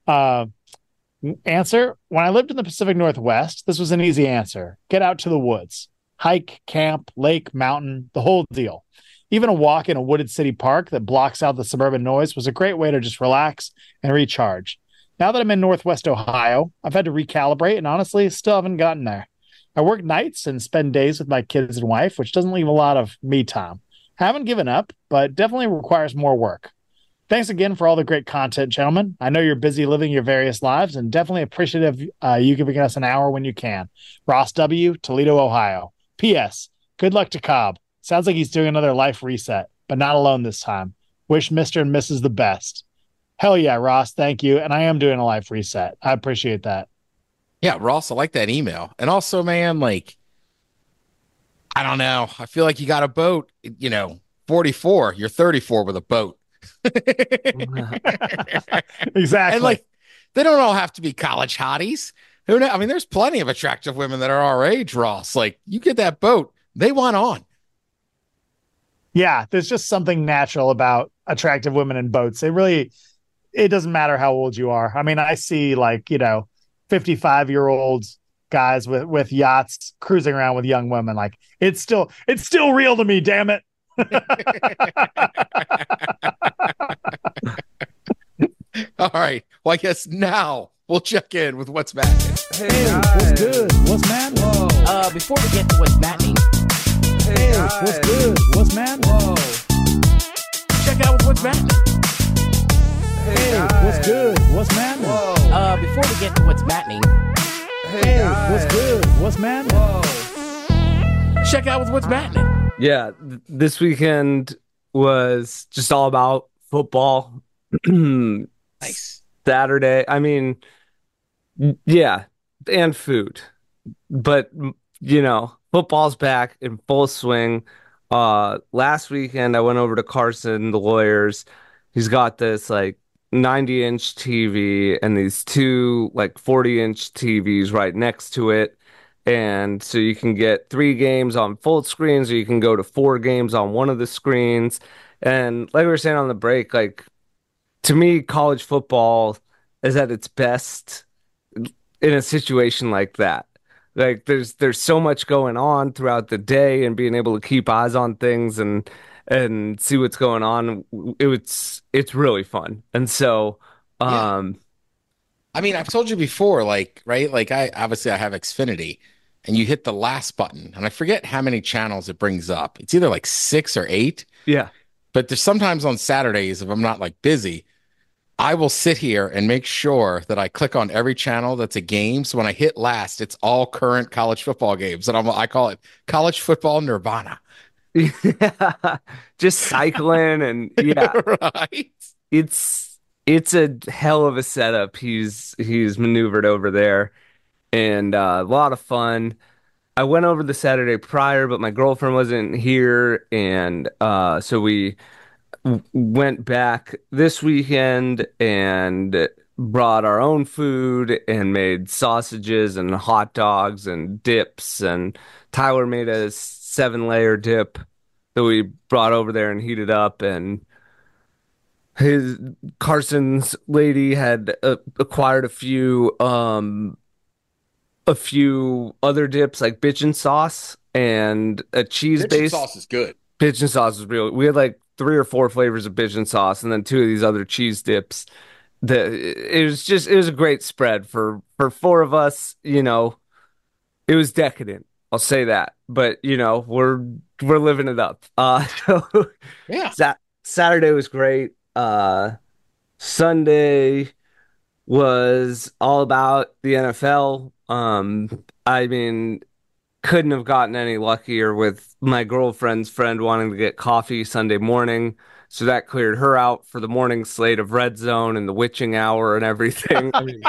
Answer. When I lived in the Pacific Northwest, this was an easy answer. Get out to the woods. Hike, camp, lake, mountain, the whole deal. Even a walk in a wooded city park that blocks out the suburban noise was a great way to just relax and recharge. Now that I'm in Northwest Ohio, I've had to recalibrate and honestly still haven't gotten there. I work nights and spend days with my kids and wife, which doesn't leave a lot of me time. Haven't given up, but definitely requires more work. Thanks again for all the great content, gentlemen. I know you're busy living your various lives and definitely appreciative you giving us an hour when you can. Ross W., Toledo, Ohio. P.S. Good luck to Cobb. Sounds like he's doing another life reset, but not alone this time. Wish Mr. and Mrs. the best. Hell yeah, Ross. Thank you. And I am doing a life reset. I appreciate that. Yeah, Ross, I like that email. And also, man, like, I don't know. I feel like you got a boat, 44, you're 34 with a boat. Exactly. And like, they don't all have to be college hotties. Who knows? I mean, there's plenty of attractive women that are our age, Ross. Like, you get that boat, they want on. Yeah, there's just something natural about attractive women in boats. It doesn't matter how old you are. I mean, I see 55-year-old guys with yachts cruising around with young women. Like, it's still real to me, damn it. All right. Well, I guess now we'll check in with what's matching. Hey, What's good? What's man? Whoa. Before we get to what's matching, Hey, What's good? What's man? Whoa. Check out with what's matching. Hey, What's good? What's man? Whoa. before we get to what's matching, Hey, What's good? What's man? Whoa. Check out with what's matching. Yeah, this weekend was just all about football. Nice. Saturday, I mean, yeah, and food. But, football's back in full swing. Last weekend, I went over to Carson, the lawyers. He's got this 90-inch TV and these two 40-inch TVs right next to it. And so you can get 3 games on full screens, or you can go to 4 games on one of the screens. And like we were saying on the break, to me, college football is at its best in a situation like that. There's so much going on throughout the day, and being able to keep eyes on things and see what's going on. It's really fun. And so, I mean, I've told you before, right? I have Xfinity, and you hit the last button, and I forget how many channels it brings up. It's either 6 or 8. yeah, But there's sometimes on Saturdays, if I'm not busy, I will sit here and make sure that I click on every channel that's a game. So when I hit last, it's all current college football games, and I call it college football nirvana. Yeah, just cycling and yeah, Right? it's a hell of a setup he's maneuvered over there, and a lot of fun. I went over the Saturday prior, but my girlfriend wasn't here, and so we went back this weekend and brought our own food and made sausages and hot dogs and dips, and Tyler made a 7-layer dip that we brought over there and heated up, and his Carson's lady had acquired a few other dips like bitchin sauce and a cheese Kitchen base. sauce is good. Bitchin sauce is real. We had like 3 or 4 flavors of bitchin sauce and then 2 of these other cheese dips. It was a great spread for 4 of us. You know, it was decadent. I'll say that. But you know, we're living it up. So Yeah. Saturday was great. Sunday was all about the NFL. I mean, couldn't have gotten any luckier with my girlfriend's friend wanting to get coffee Sunday morning. So that cleared her out for the morning slate of Red Zone and the witching hour and everything. I mean,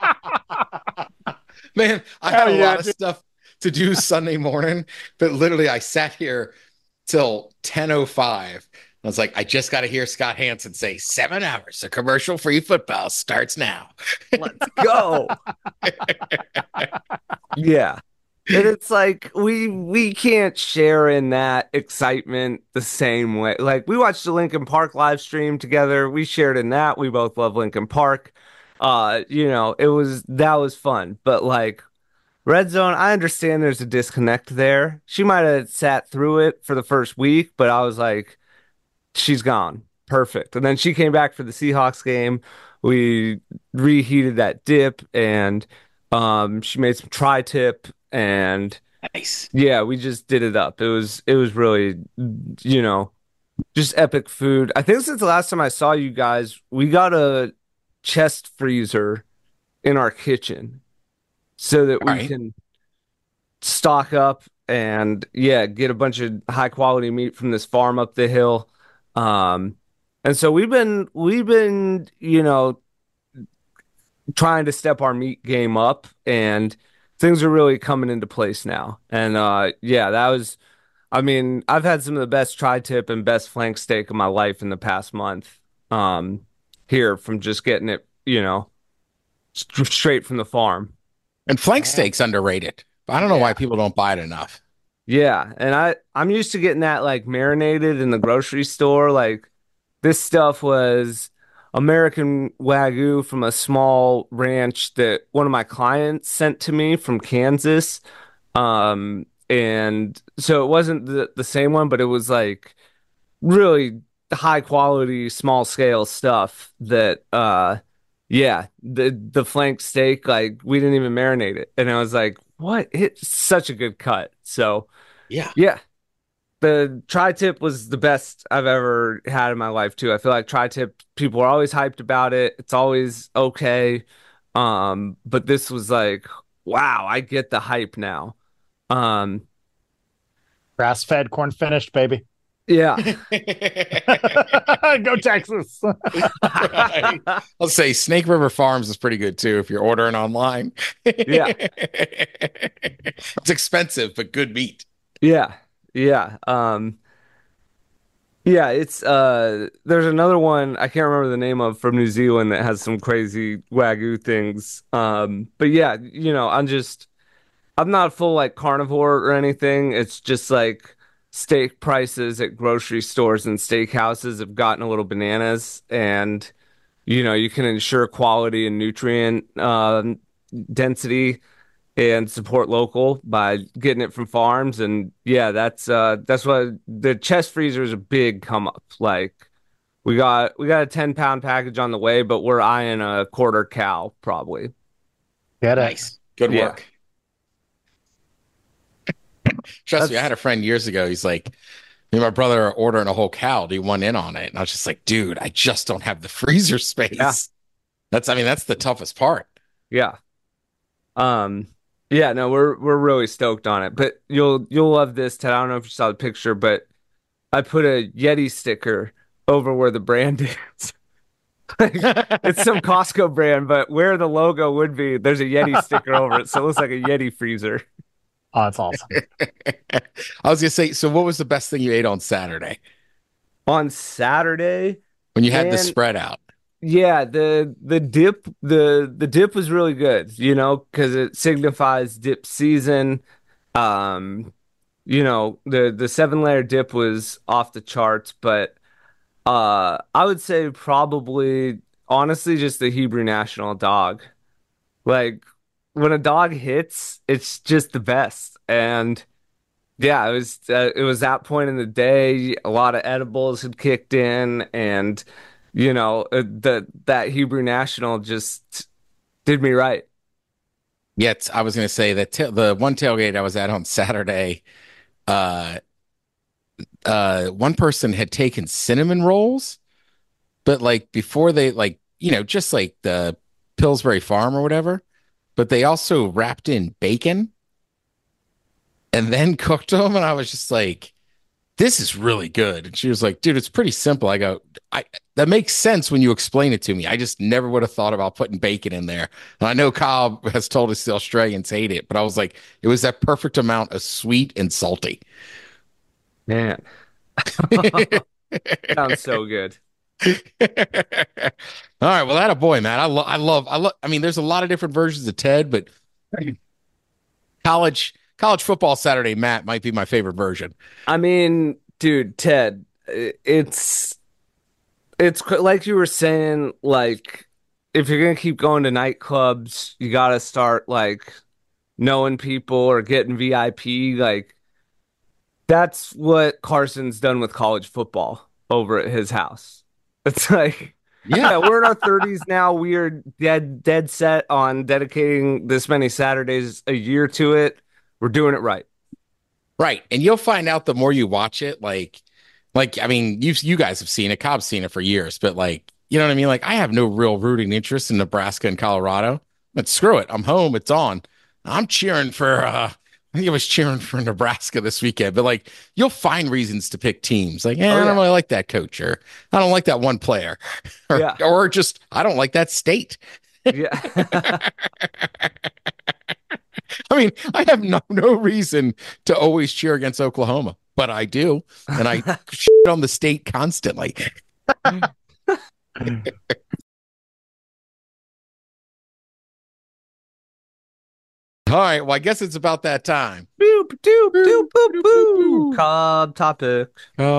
Man, I had Oh, a yeah, lot of dude. stuff to do Sunday morning, but literally I sat here till 10:05. I was like, I just got to hear Scott Hansen say 7 hours of commercial-free football starts now. let's go. Yeah. And it's like we can't share in that excitement the same way. Like we watched the Linkin Park live stream together. We shared in that. We both love Linkin Park. You know, that was fun. But like Red Zone, I understand there's a disconnect there. She might have sat through it for the first week, but I was like, she's gone. Perfect. And then she came back for the Seahawks game. We reheated that dip and she made some tri-tip and Nice. yeah, we just did it up. It was really, you know, just epic food. I think since the last time I saw you guys, we got a chest freezer in our kitchen so that All we right. can stock up and yeah, get a bunch of high quality meat from this farm up the hill. And so we've been, you know, trying to step our meat game up and things are really coming into place now. And yeah, that was I mean, I've had some of the best tri-tip and best flank steak of my life in the past month. Um Here from just getting it, you know, straight from the farm. And flank steak's underrated. I don't know why people don't buy it enough. Yeah, and I'm used to getting that like marinated in the grocery store. Like this stuff was American Wagyu from a small ranch that one of my clients sent to me from Kansas. And so it wasn't the same one, but it was like really high quality, small scale stuff that yeah, the flank steak, like we didn't even marinate it. And I was like, what? It's such a good cut. So Yeah. yeah, the tri-tip was the best I've ever had in my life too. I feel like tri-tip people are always hyped about it. It's always okay. But this was like, wow, I get the hype now. Um, Grass fed, corn finished, baby. yeah. Go Texas. Right. I'll say Snake River Farms is pretty good too if you're ordering online. Yeah. It's expensive, but good meat. Yeah. Yeah. Yeah, it's there's another one I can't remember the name of from New Zealand that has some crazy Wagyu things. But yeah, you know, I'm not full like carnivore or anything. It's just like steak prices at grocery stores and steakhouses have gotten a little bananas, and you know you can ensure quality and nutrient density and support local by getting it from farms. And yeah, that's what the chest freezer is a big come up. Like we got a 10-pound package on the way, but we're eyeing a quarter cow probably. Get it. Nice. Good Yeah. work. Trust me, I had a friend years ago. He's like, Me and my brother are ordering a whole cow. Do you want in on it? And I was just like, dude, I just don't have the freezer space. Yeah. That's the toughest part. Yeah. Yeah, no, we're really stoked on it. But you'll love this, Ted. I don't know if you saw the picture, but I put a Yeti sticker over where the brand is. It's some Costco brand, but where the logo would be, there's a Yeti sticker over it, so it looks like a Yeti freezer. Oh, that's awesome. I was gonna say, so what was the best thing you ate on Saturday On Saturday, when you had the Man. spread out? yeah, the dip was really good, because it signifies dip season. The 7-layer dip was off the charts, but I would say probably honestly just the Hebrew national dog. Like when a dog hits, it's just the best. And yeah, it was that point in the day. A lot of edibles had kicked in, and that Hebrew national just did me right. Yet I was gonna say that the one tailgate I was at on Saturday, uh, one person had taken cinnamon rolls, but like before they like, just like the Pillsbury Farm or whatever, but they also wrapped in bacon and then cooked them. And I was just like, this is really good. And she was like, dude, it's pretty simple. I go, that makes sense when you explain it to me. I just never would have thought about putting bacon in there. And I know Kyle has told us the Australians hate it, but I was like, it was that perfect amount of sweet and salty. Man, sounds so good. All right, well, that a boy, man. I mean, there's a lot of different versions of Ted, but college football Saturday Matt might be my favorite version. I mean, dude, Ted, it's like you were saying, like if you're gonna keep going to nightclubs, you gotta start like knowing people or getting VIP. Like that's what Carson's done with college football over at his house. It's like, yeah, we're in our 30s now. We are dead set on dedicating this many Saturdays a year to it. We're doing it right. Right. And you'll find out the more you watch it, like I mean, you guys have seen it, Cobb's seen it for years, but like, you know what I mean? Like I have no real rooting interest in Nebraska and Colorado, but screw it. I'm home, it's on. I'm cheering for I think I was cheering for Nebraska this weekend, but like you'll find reasons to pick teams. Like, I don't really like that coach, or I don't like that one player. Or just I don't like that state. Yeah. I mean, I have no reason to always cheer against Oklahoma, but I do, and I shit on the state constantly. All right, well, I guess it's about that time. Boop, doop, doop, boop, boop. Cobb topic.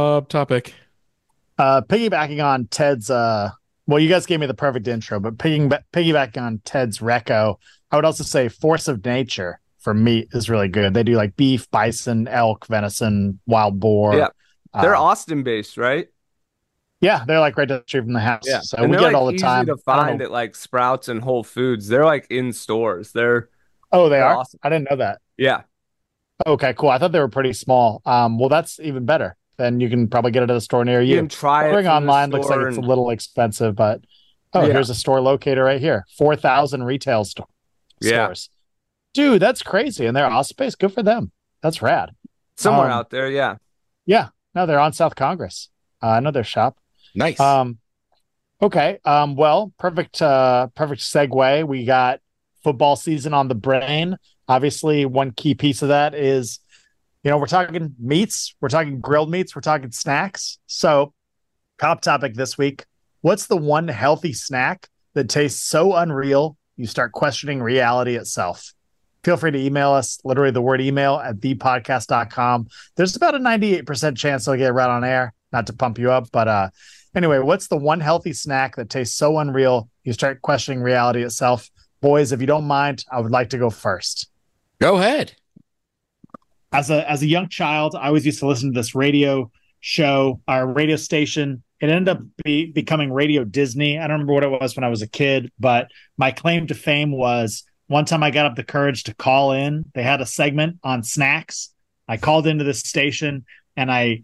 Piggybacking on Ted's well, you guys gave me the perfect intro, but piggybacking on Ted's reco, I would also say Force of Nature for meat is really good. They do like beef, bison, elk, venison, wild boar. Yeah. They're Austin based, right? Yeah, they're like right down the street from the house. Yeah. So and we they're get it like all the time. easy to find at like Sprouts and Whole Foods. They're like in stores. They are? awesome. I didn't know that. Yeah. Okay, cool. I thought they were pretty small. Well, that's even better. Then you can probably get it at a store near you. You can try it. Ordering online looks like it's a little expensive, but here's a store locator right here. 4,000 retail stores. Dude, that's crazy. And they're Austin based. Good for them. That's rad. Somewhere out there, yeah. Yeah. No, they're on South Congress. I know their shop. Nice. Okay. Well, perfect segue. We got football season on the brain. Obviously, one key piece of that is, we're talking meats, we're talking grilled meats, we're talking snacks. So, top topic this week: what's the one healthy snack that tastes so unreal you start questioning reality itself? Feel free to email us, literally the word email at thepodcast.com. There's about a 98% chance I'll get right on air, not to pump you up, but anyway, what's the one healthy snack that tastes so unreal you start questioning reality itself? Boys, if you don't mind, I would like to go first. Go ahead. As a young child, I always used to listen to this radio show, our radio station. It ended up becoming Radio Disney. I don't remember what it was when I was a kid, but my claim to fame was one time I got up the courage to call in. They had a segment on snacks. I called into this station and I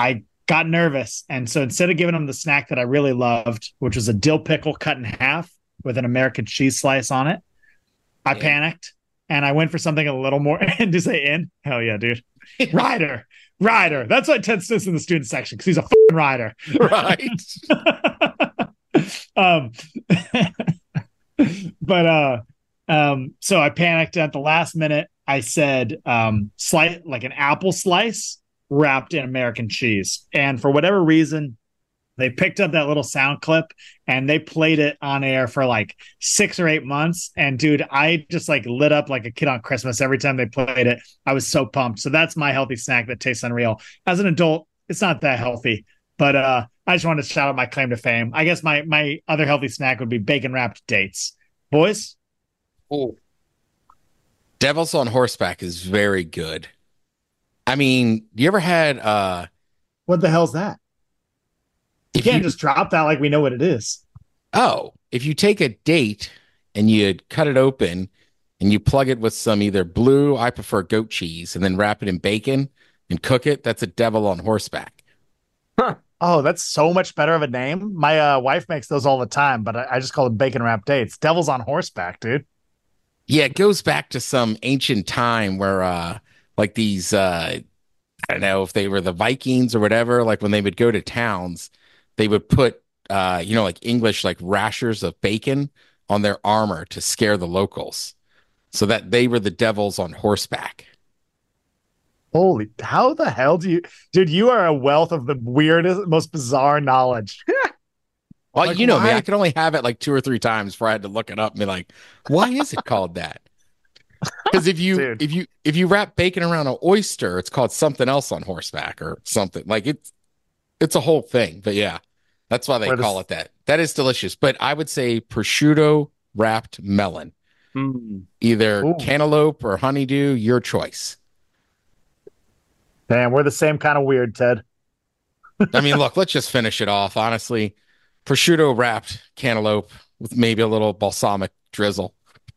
I got nervous. And so instead of giving him the snack that I really loved, which was a dill pickle cut in half with an American cheese slice on it, I panicked and I went for something a little more. And to say in, hell yeah, dude. Rider. That's why Ted sits in the student section, because he's a fucking rider. Right. So I panicked at the last minute. I said slice, like an apple slice wrapped in American cheese. And for whatever reason, they picked up that little sound clip and they played it on air for like 6 or 8 months. And dude, I just like lit up like a kid on Christmas every time they played it. I was so pumped. So that's my healthy snack that tastes unreal. As an adult, it's not that healthy, but I just wanted to shout out my claim to fame. I guess my other healthy snack would be bacon wrapped dates. Boys? Oh. Devils on Horseback is very good. I mean, you ever had What the hell's that? You can't just drop that like we know what it is. Oh, if you take a date and you cut it open and you plug it with some either blue, I prefer goat cheese, and then wrap it in bacon and cook it, that's a devil on horseback. Huh. Oh, that's so much better of a name. My wife makes those all the time, but I just call them bacon wrapped dates. Devil's on horseback, dude. Yeah, it goes back to some ancient time where like these I don't know if they were the Vikings or whatever, like when they would go to towns, they would put like English like rashers of bacon on their armor to scare the locals, so that they were the devils on horseback. Holy, how the hell dude, you are a wealth of the weirdest, most bizarre knowledge. Well, Like, you know me, why? I could only have it like 2 or 3 times before I had to look it up and be like, why is it called that? Because if Dude. you wrap bacon around an oyster, it's called something else on horseback or something. Like it's a whole thing. But yeah, that's why they Where does- call it that. That is delicious. But I would say prosciutto wrapped melon, either Ooh. cantaloupe or honeydew, your choice. Damn, we're the same kind of weird, Ted. I mean, look, let's just finish it off. Honestly, prosciutto wrapped cantaloupe with maybe a little balsamic drizzle.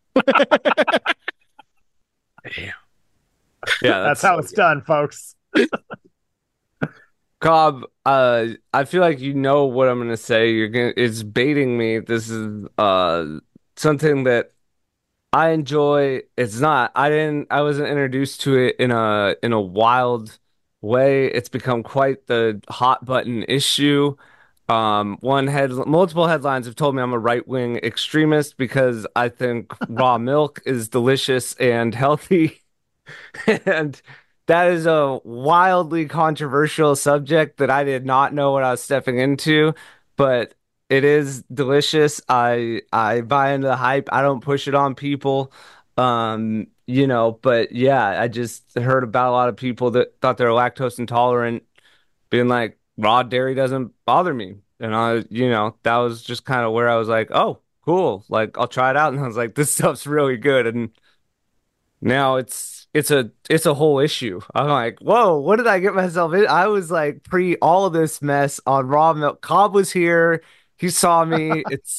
Yeah, That's how it's done, folks. Cobb, I feel like you know what I'm gonna say. It's baiting me. This is something that I enjoy. It's not. I wasn't introduced to it in a wild way. It's become quite the hot button issue. Multiple headlines have told me I'm a right-wing extremist because I think raw milk is delicious and healthy. And that is a wildly controversial subject that I did not know what I was stepping into, but it is delicious. I buy into the hype. I don't push it on people. But yeah, I just heard about a lot of people that thought they were lactose intolerant being like, raw dairy doesn't bother me. And that was just kind of where I was like, oh, cool. Like, I'll try it out. And I was like, this stuff's really good. And now it's a whole issue. I'm like, whoa, what did I get myself in? I was like pre all of this mess on raw milk. Cobb was here. He saw me.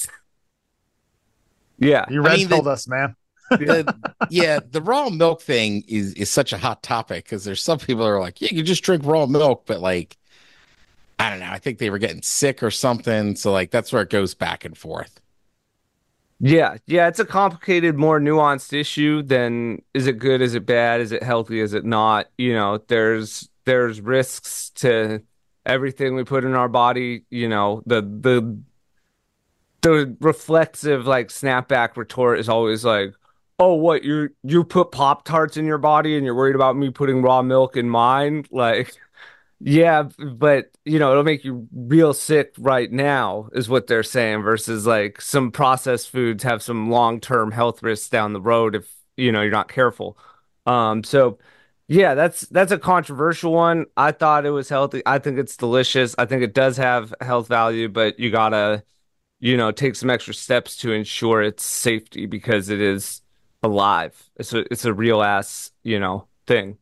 Yeah. You red told us, man. The raw milk thing is such a hot topic because there's some people that are like, yeah, you just drink raw milk, but like, I don't know. I think they were getting sick or something. So like, that's where it goes back and forth. Yeah, it's a complicated, more nuanced issue than is it good, is it bad, is it healthy, is it not? There's risks to everything we put in our body. The reflexive like snapback retort is always like, oh, what you put Pop-Tarts in your body and you're worried about me putting raw milk in mine? Like, yeah, but it'll make you real sick right now, is what they're saying, versus like some processed foods have some long-term health risks down the road if you're not careful. So yeah, that's a controversial one. I thought it was healthy. I think it's delicious. I think it does have health value, but you gotta, take some extra steps to ensure its safety because it is alive. It's a real ass, thing.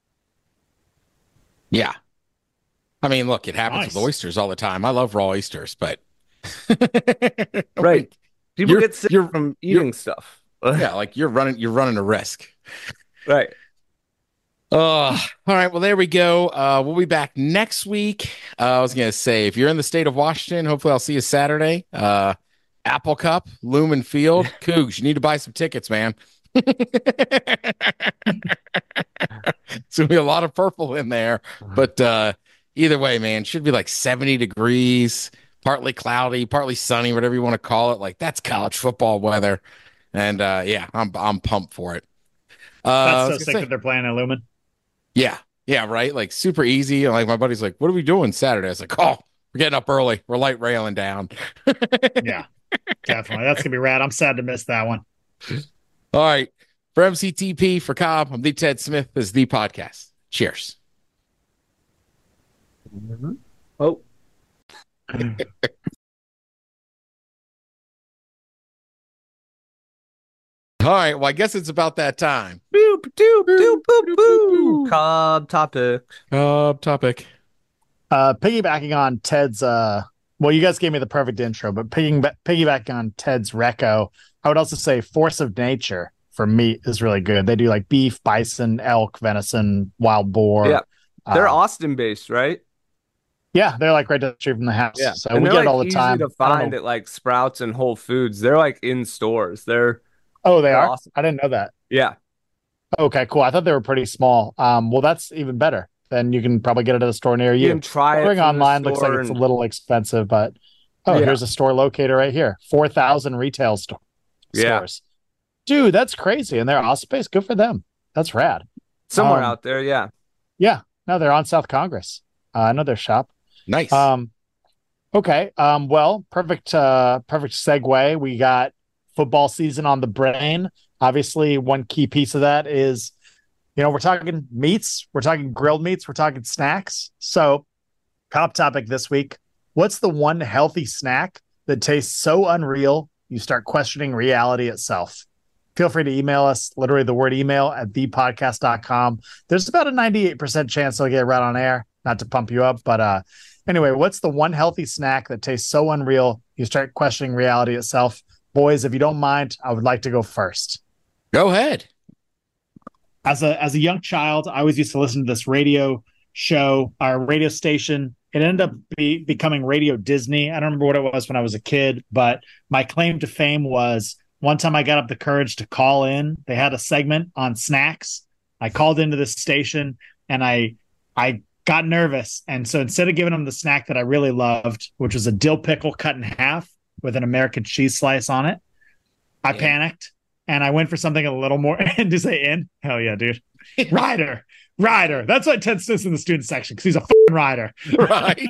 Yeah. I mean, look, it happens Nice. with oysters all the time. I love raw oysters, but Right. People You're- get sick you're- from eating stuff. yeah, like you're running a risk. Right. All right. Well, there we go. We'll be back next week. I was gonna say, if you're in the state of Washington, hopefully I'll see you Saturday. Apple Cup, Lumen Field, Cougs. You need to buy some tickets, man. It's gonna be a lot of purple in there, but either way, man, should be like 70 degrees, partly cloudy, partly sunny, whatever you want to call it. Like that's college football weather, and yeah, I'm pumped for it. That's I so was gonna sick say, that they're playing at Lumen. yeah, yeah, right. Like super easy. Like my buddy's like, "What are we doing Saturday?" I was like, "Oh, we're getting up early. We're light railing down." Yeah, definitely. That's gonna be rad. I'm sad to miss that one. All right. For MCTP, for Cobb, I'm the Ted Smith. This is the podcast. Cheers. Oh, All right. Well, I guess it's about that time. boop, doop, doop, boop, boo. Cobb topic. Topic. Piggybacking on Ted's well, you guys gave me the perfect intro, but piggybacking on Ted's reco, I would also say Force of Nature for meat is really good. They do like beef, bison, elk, venison, wild boar. Yeah. They're Uh, Austin based, right? yeah, they're like right down the street from the house. Yeah. So And we they're get it like all the easy time. to I don't find know- at like Sprouts and Whole Foods. They're like in stores. They're Oh, they are? awesome. I didn't know that. Yeah. Okay, cool. I thought they were pretty small. Well, that's even better. Then you can probably get it at a store near You you. can try it Ordering from the online looks like store it's a and- little expensive, but Yeah. here's a store locator right here. 4,000 retail Yeah. stores. Dude, that's crazy. And they're Austin based. Good for them. That's rad. somewhere Um, out there. Yeah. Yeah. No, they're on South Congress. I know their shop. Nice. Okay. Well, perfect segue. We got football season on the brain. Obviously, one key piece of that is, we're talking meats, we're talking grilled meats, we're talking snacks. So, top topic this week: what's the one healthy snack that tastes so unreal you start questioning reality itself? Feel free to email us, literally the word email at thepodcast.com. There's about a 98% chance I'll get right on air, not to pump you up, but anyway, what's the one healthy snack that tastes so unreal you start questioning reality itself? Boys, if you don't mind, I would like to go first. Go ahead. As a young child, I always used to listen to this radio show, our radio station. It ended up becoming Radio Disney. I don't remember what it was when I was a kid, but my claim to fame was one time I got up the courage to call in. They had a segment on snacks. I called into this station and I got nervous. And so instead of giving them the snack that I really loved, which was a dill pickle cut in half with an American cheese slice on it, I panicked and I went for something a little more. And to say in? Hell yeah, dude. Rider. That's why Ted sits in the student section, because he's a fucking rider. Right.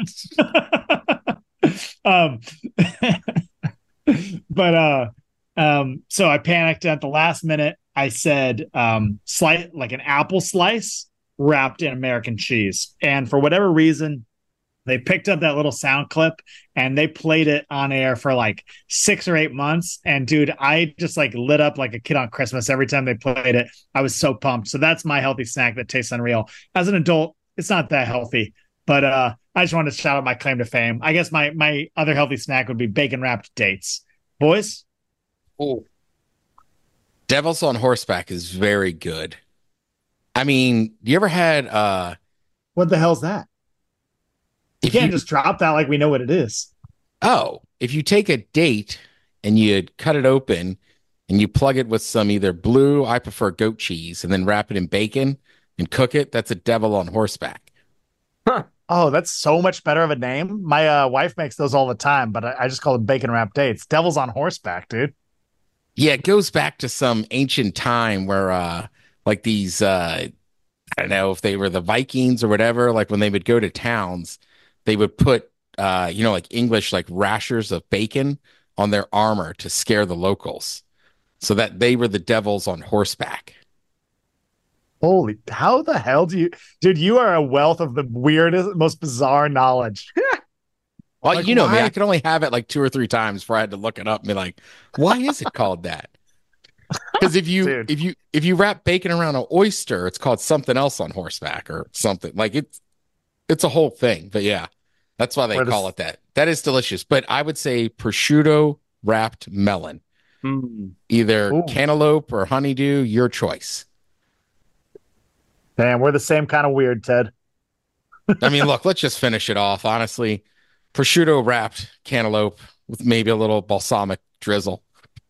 So I panicked at the last minute. I said like an apple slice wrapped in American cheese. And for whatever reason, they picked up that little sound clip and they played it on air for like 6 or 8 months. And dude, I just like lit up like a kid on Christmas every time they played it. I was so pumped. So that's my healthy snack that tastes unreal. As an adult, it's not that healthy, but I just wanted to shout out my claim to fame. I guess my other healthy snack would be bacon wrapped dates. Boys? Oh. Devils on Horseback is very good. I mean, you ever had What the hell's that? You if can't you just drop that like we know what it is. if you take a date and you cut it open and you plug it with some either blue, I prefer goat cheese, and then wrap it in bacon and cook it, that's a devil on horseback. Oh, that's so much better of a name. My wife makes those all the time, but I just call them bacon wrapped dates. Devil's on horseback, dude. Yeah, it goes back to some ancient time where like these I don't know if they were the Vikings or whatever, like when they would go to towns, they would put like English like rashers of bacon on their armor to scare the locals. So that they were the devils on horseback. Holy, how the hell dude, you are a wealth of the weirdest, most bizarre knowledge. Well, Like, you know me, why? I could only have it like 2 or 3 times before I had to look it up and be like, why is it called that? Because if Dude. you wrap bacon around an oyster, it's called something else on horseback or something. Like it's a whole thing. But yeah, that's why they Where does- call it that. That is delicious. But I would say prosciutto wrapped melon, either Ooh. cantaloupe or honeydew, your choice. Damn, we're the same kind of weird, Ted. I mean, look, let's just finish it off. Honestly, prosciutto wrapped cantaloupe with maybe a little balsamic drizzle.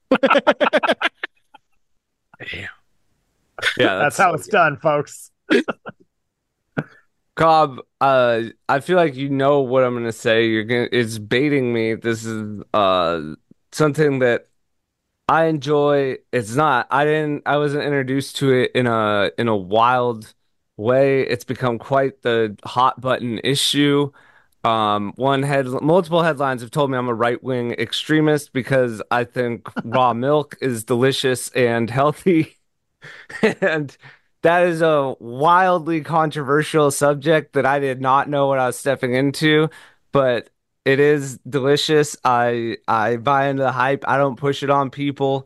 Yeah, That's how it's done, folks. Cobb, I feel like you know what I'm gonna say. It's baiting me. This is something that I enjoy. It's not. I wasn't introduced to it in a wild way. It's become quite the hot button issue. Multiple headlines have told me I'm a right-wing extremist because I think raw milk is delicious and healthy. And that is a wildly controversial subject that I did not know what I was stepping into, but it is delicious. I buy into the hype. I don't push it on people.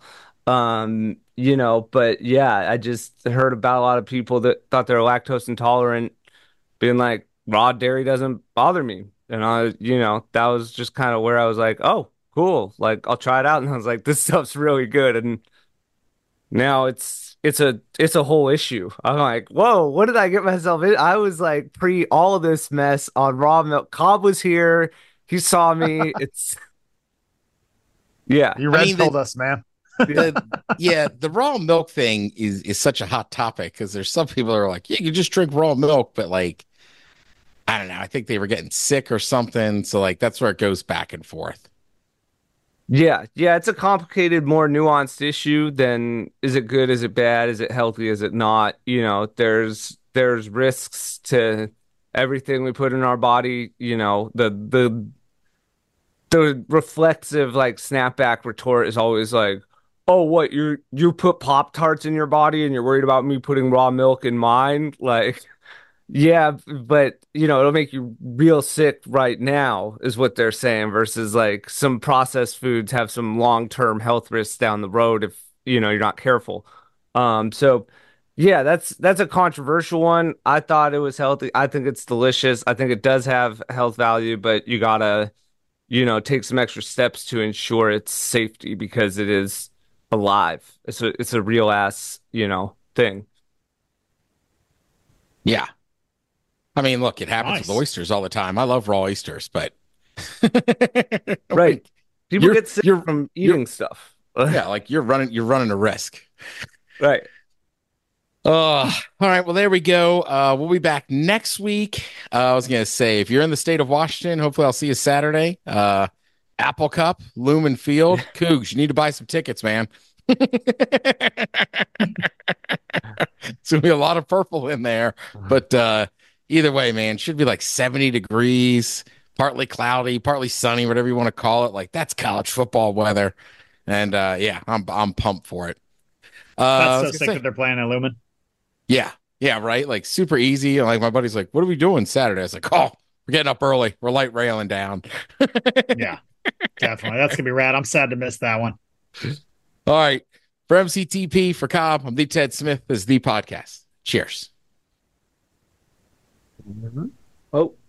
But yeah, I just heard about a lot of people that thought they were lactose intolerant being like raw dairy doesn't bother me. And that was just kind of where I was like, "Oh, cool. Like I'll try it out." And I was like, "This stuff's really good." And now it's a whole issue. I'm like, whoa, what did I get myself in? I was like pre all of this mess on raw milk. Cobb was here. He saw me. It's yeah. You red told us, man. The raw milk thing is such a hot topic because there's some people that are like, yeah, you just drink raw milk, but like, I don't know. I think they were getting sick or something. So like that's where it goes back and forth. Yeah, it's a complicated, more nuanced issue than is it good, is it bad, is it healthy, is it not? There's risks to everything we put in our body. The reflexive like snapback retort is always like, "Oh, what you put Pop-Tarts in your body and you're worried about me putting raw milk in mine?" Like yeah, but it'll make you real sick right now, is what they're saying, versus like some processed foods have some long-term health risks down the road if you're not careful. So yeah, that's a controversial one. I thought it was healthy. I think it's delicious. I think it does have health value, but you gotta, take some extra steps to ensure its safety because it is alive. It's a real ass, thing. Yeah. I mean, look, it happens Nice. with oysters all the time. I love raw oysters, but Right. People You're- get sick you're- from eating stuff. yeah, like you're running a risk. Right. All right. Well, there we go. We'll be back next week. I was gonna say, if you're in the state of Washington, hopefully I'll see you Saturday. Apple Cup, Lumen Field, Cougs. You need to buy some tickets, man. It's gonna be a lot of purple in there, but either way, man, should be like 70 degrees, partly cloudy, partly sunny, whatever you want to call it. Like that's college football weather, and yeah, I'm pumped for it. I That's so was sick gonna say, that they're playing at Lumen. yeah, right. Like super easy. Like my buddy's like, "What are we doing Saturday?" I was like, "Oh, we're getting up early. We're light railing down." Yeah, definitely. That's gonna be rad. I'm sad to miss that one. All right, for MCTP, for Cobb, I'm the Ted Smith. This is the podcast. Cheers. Oh.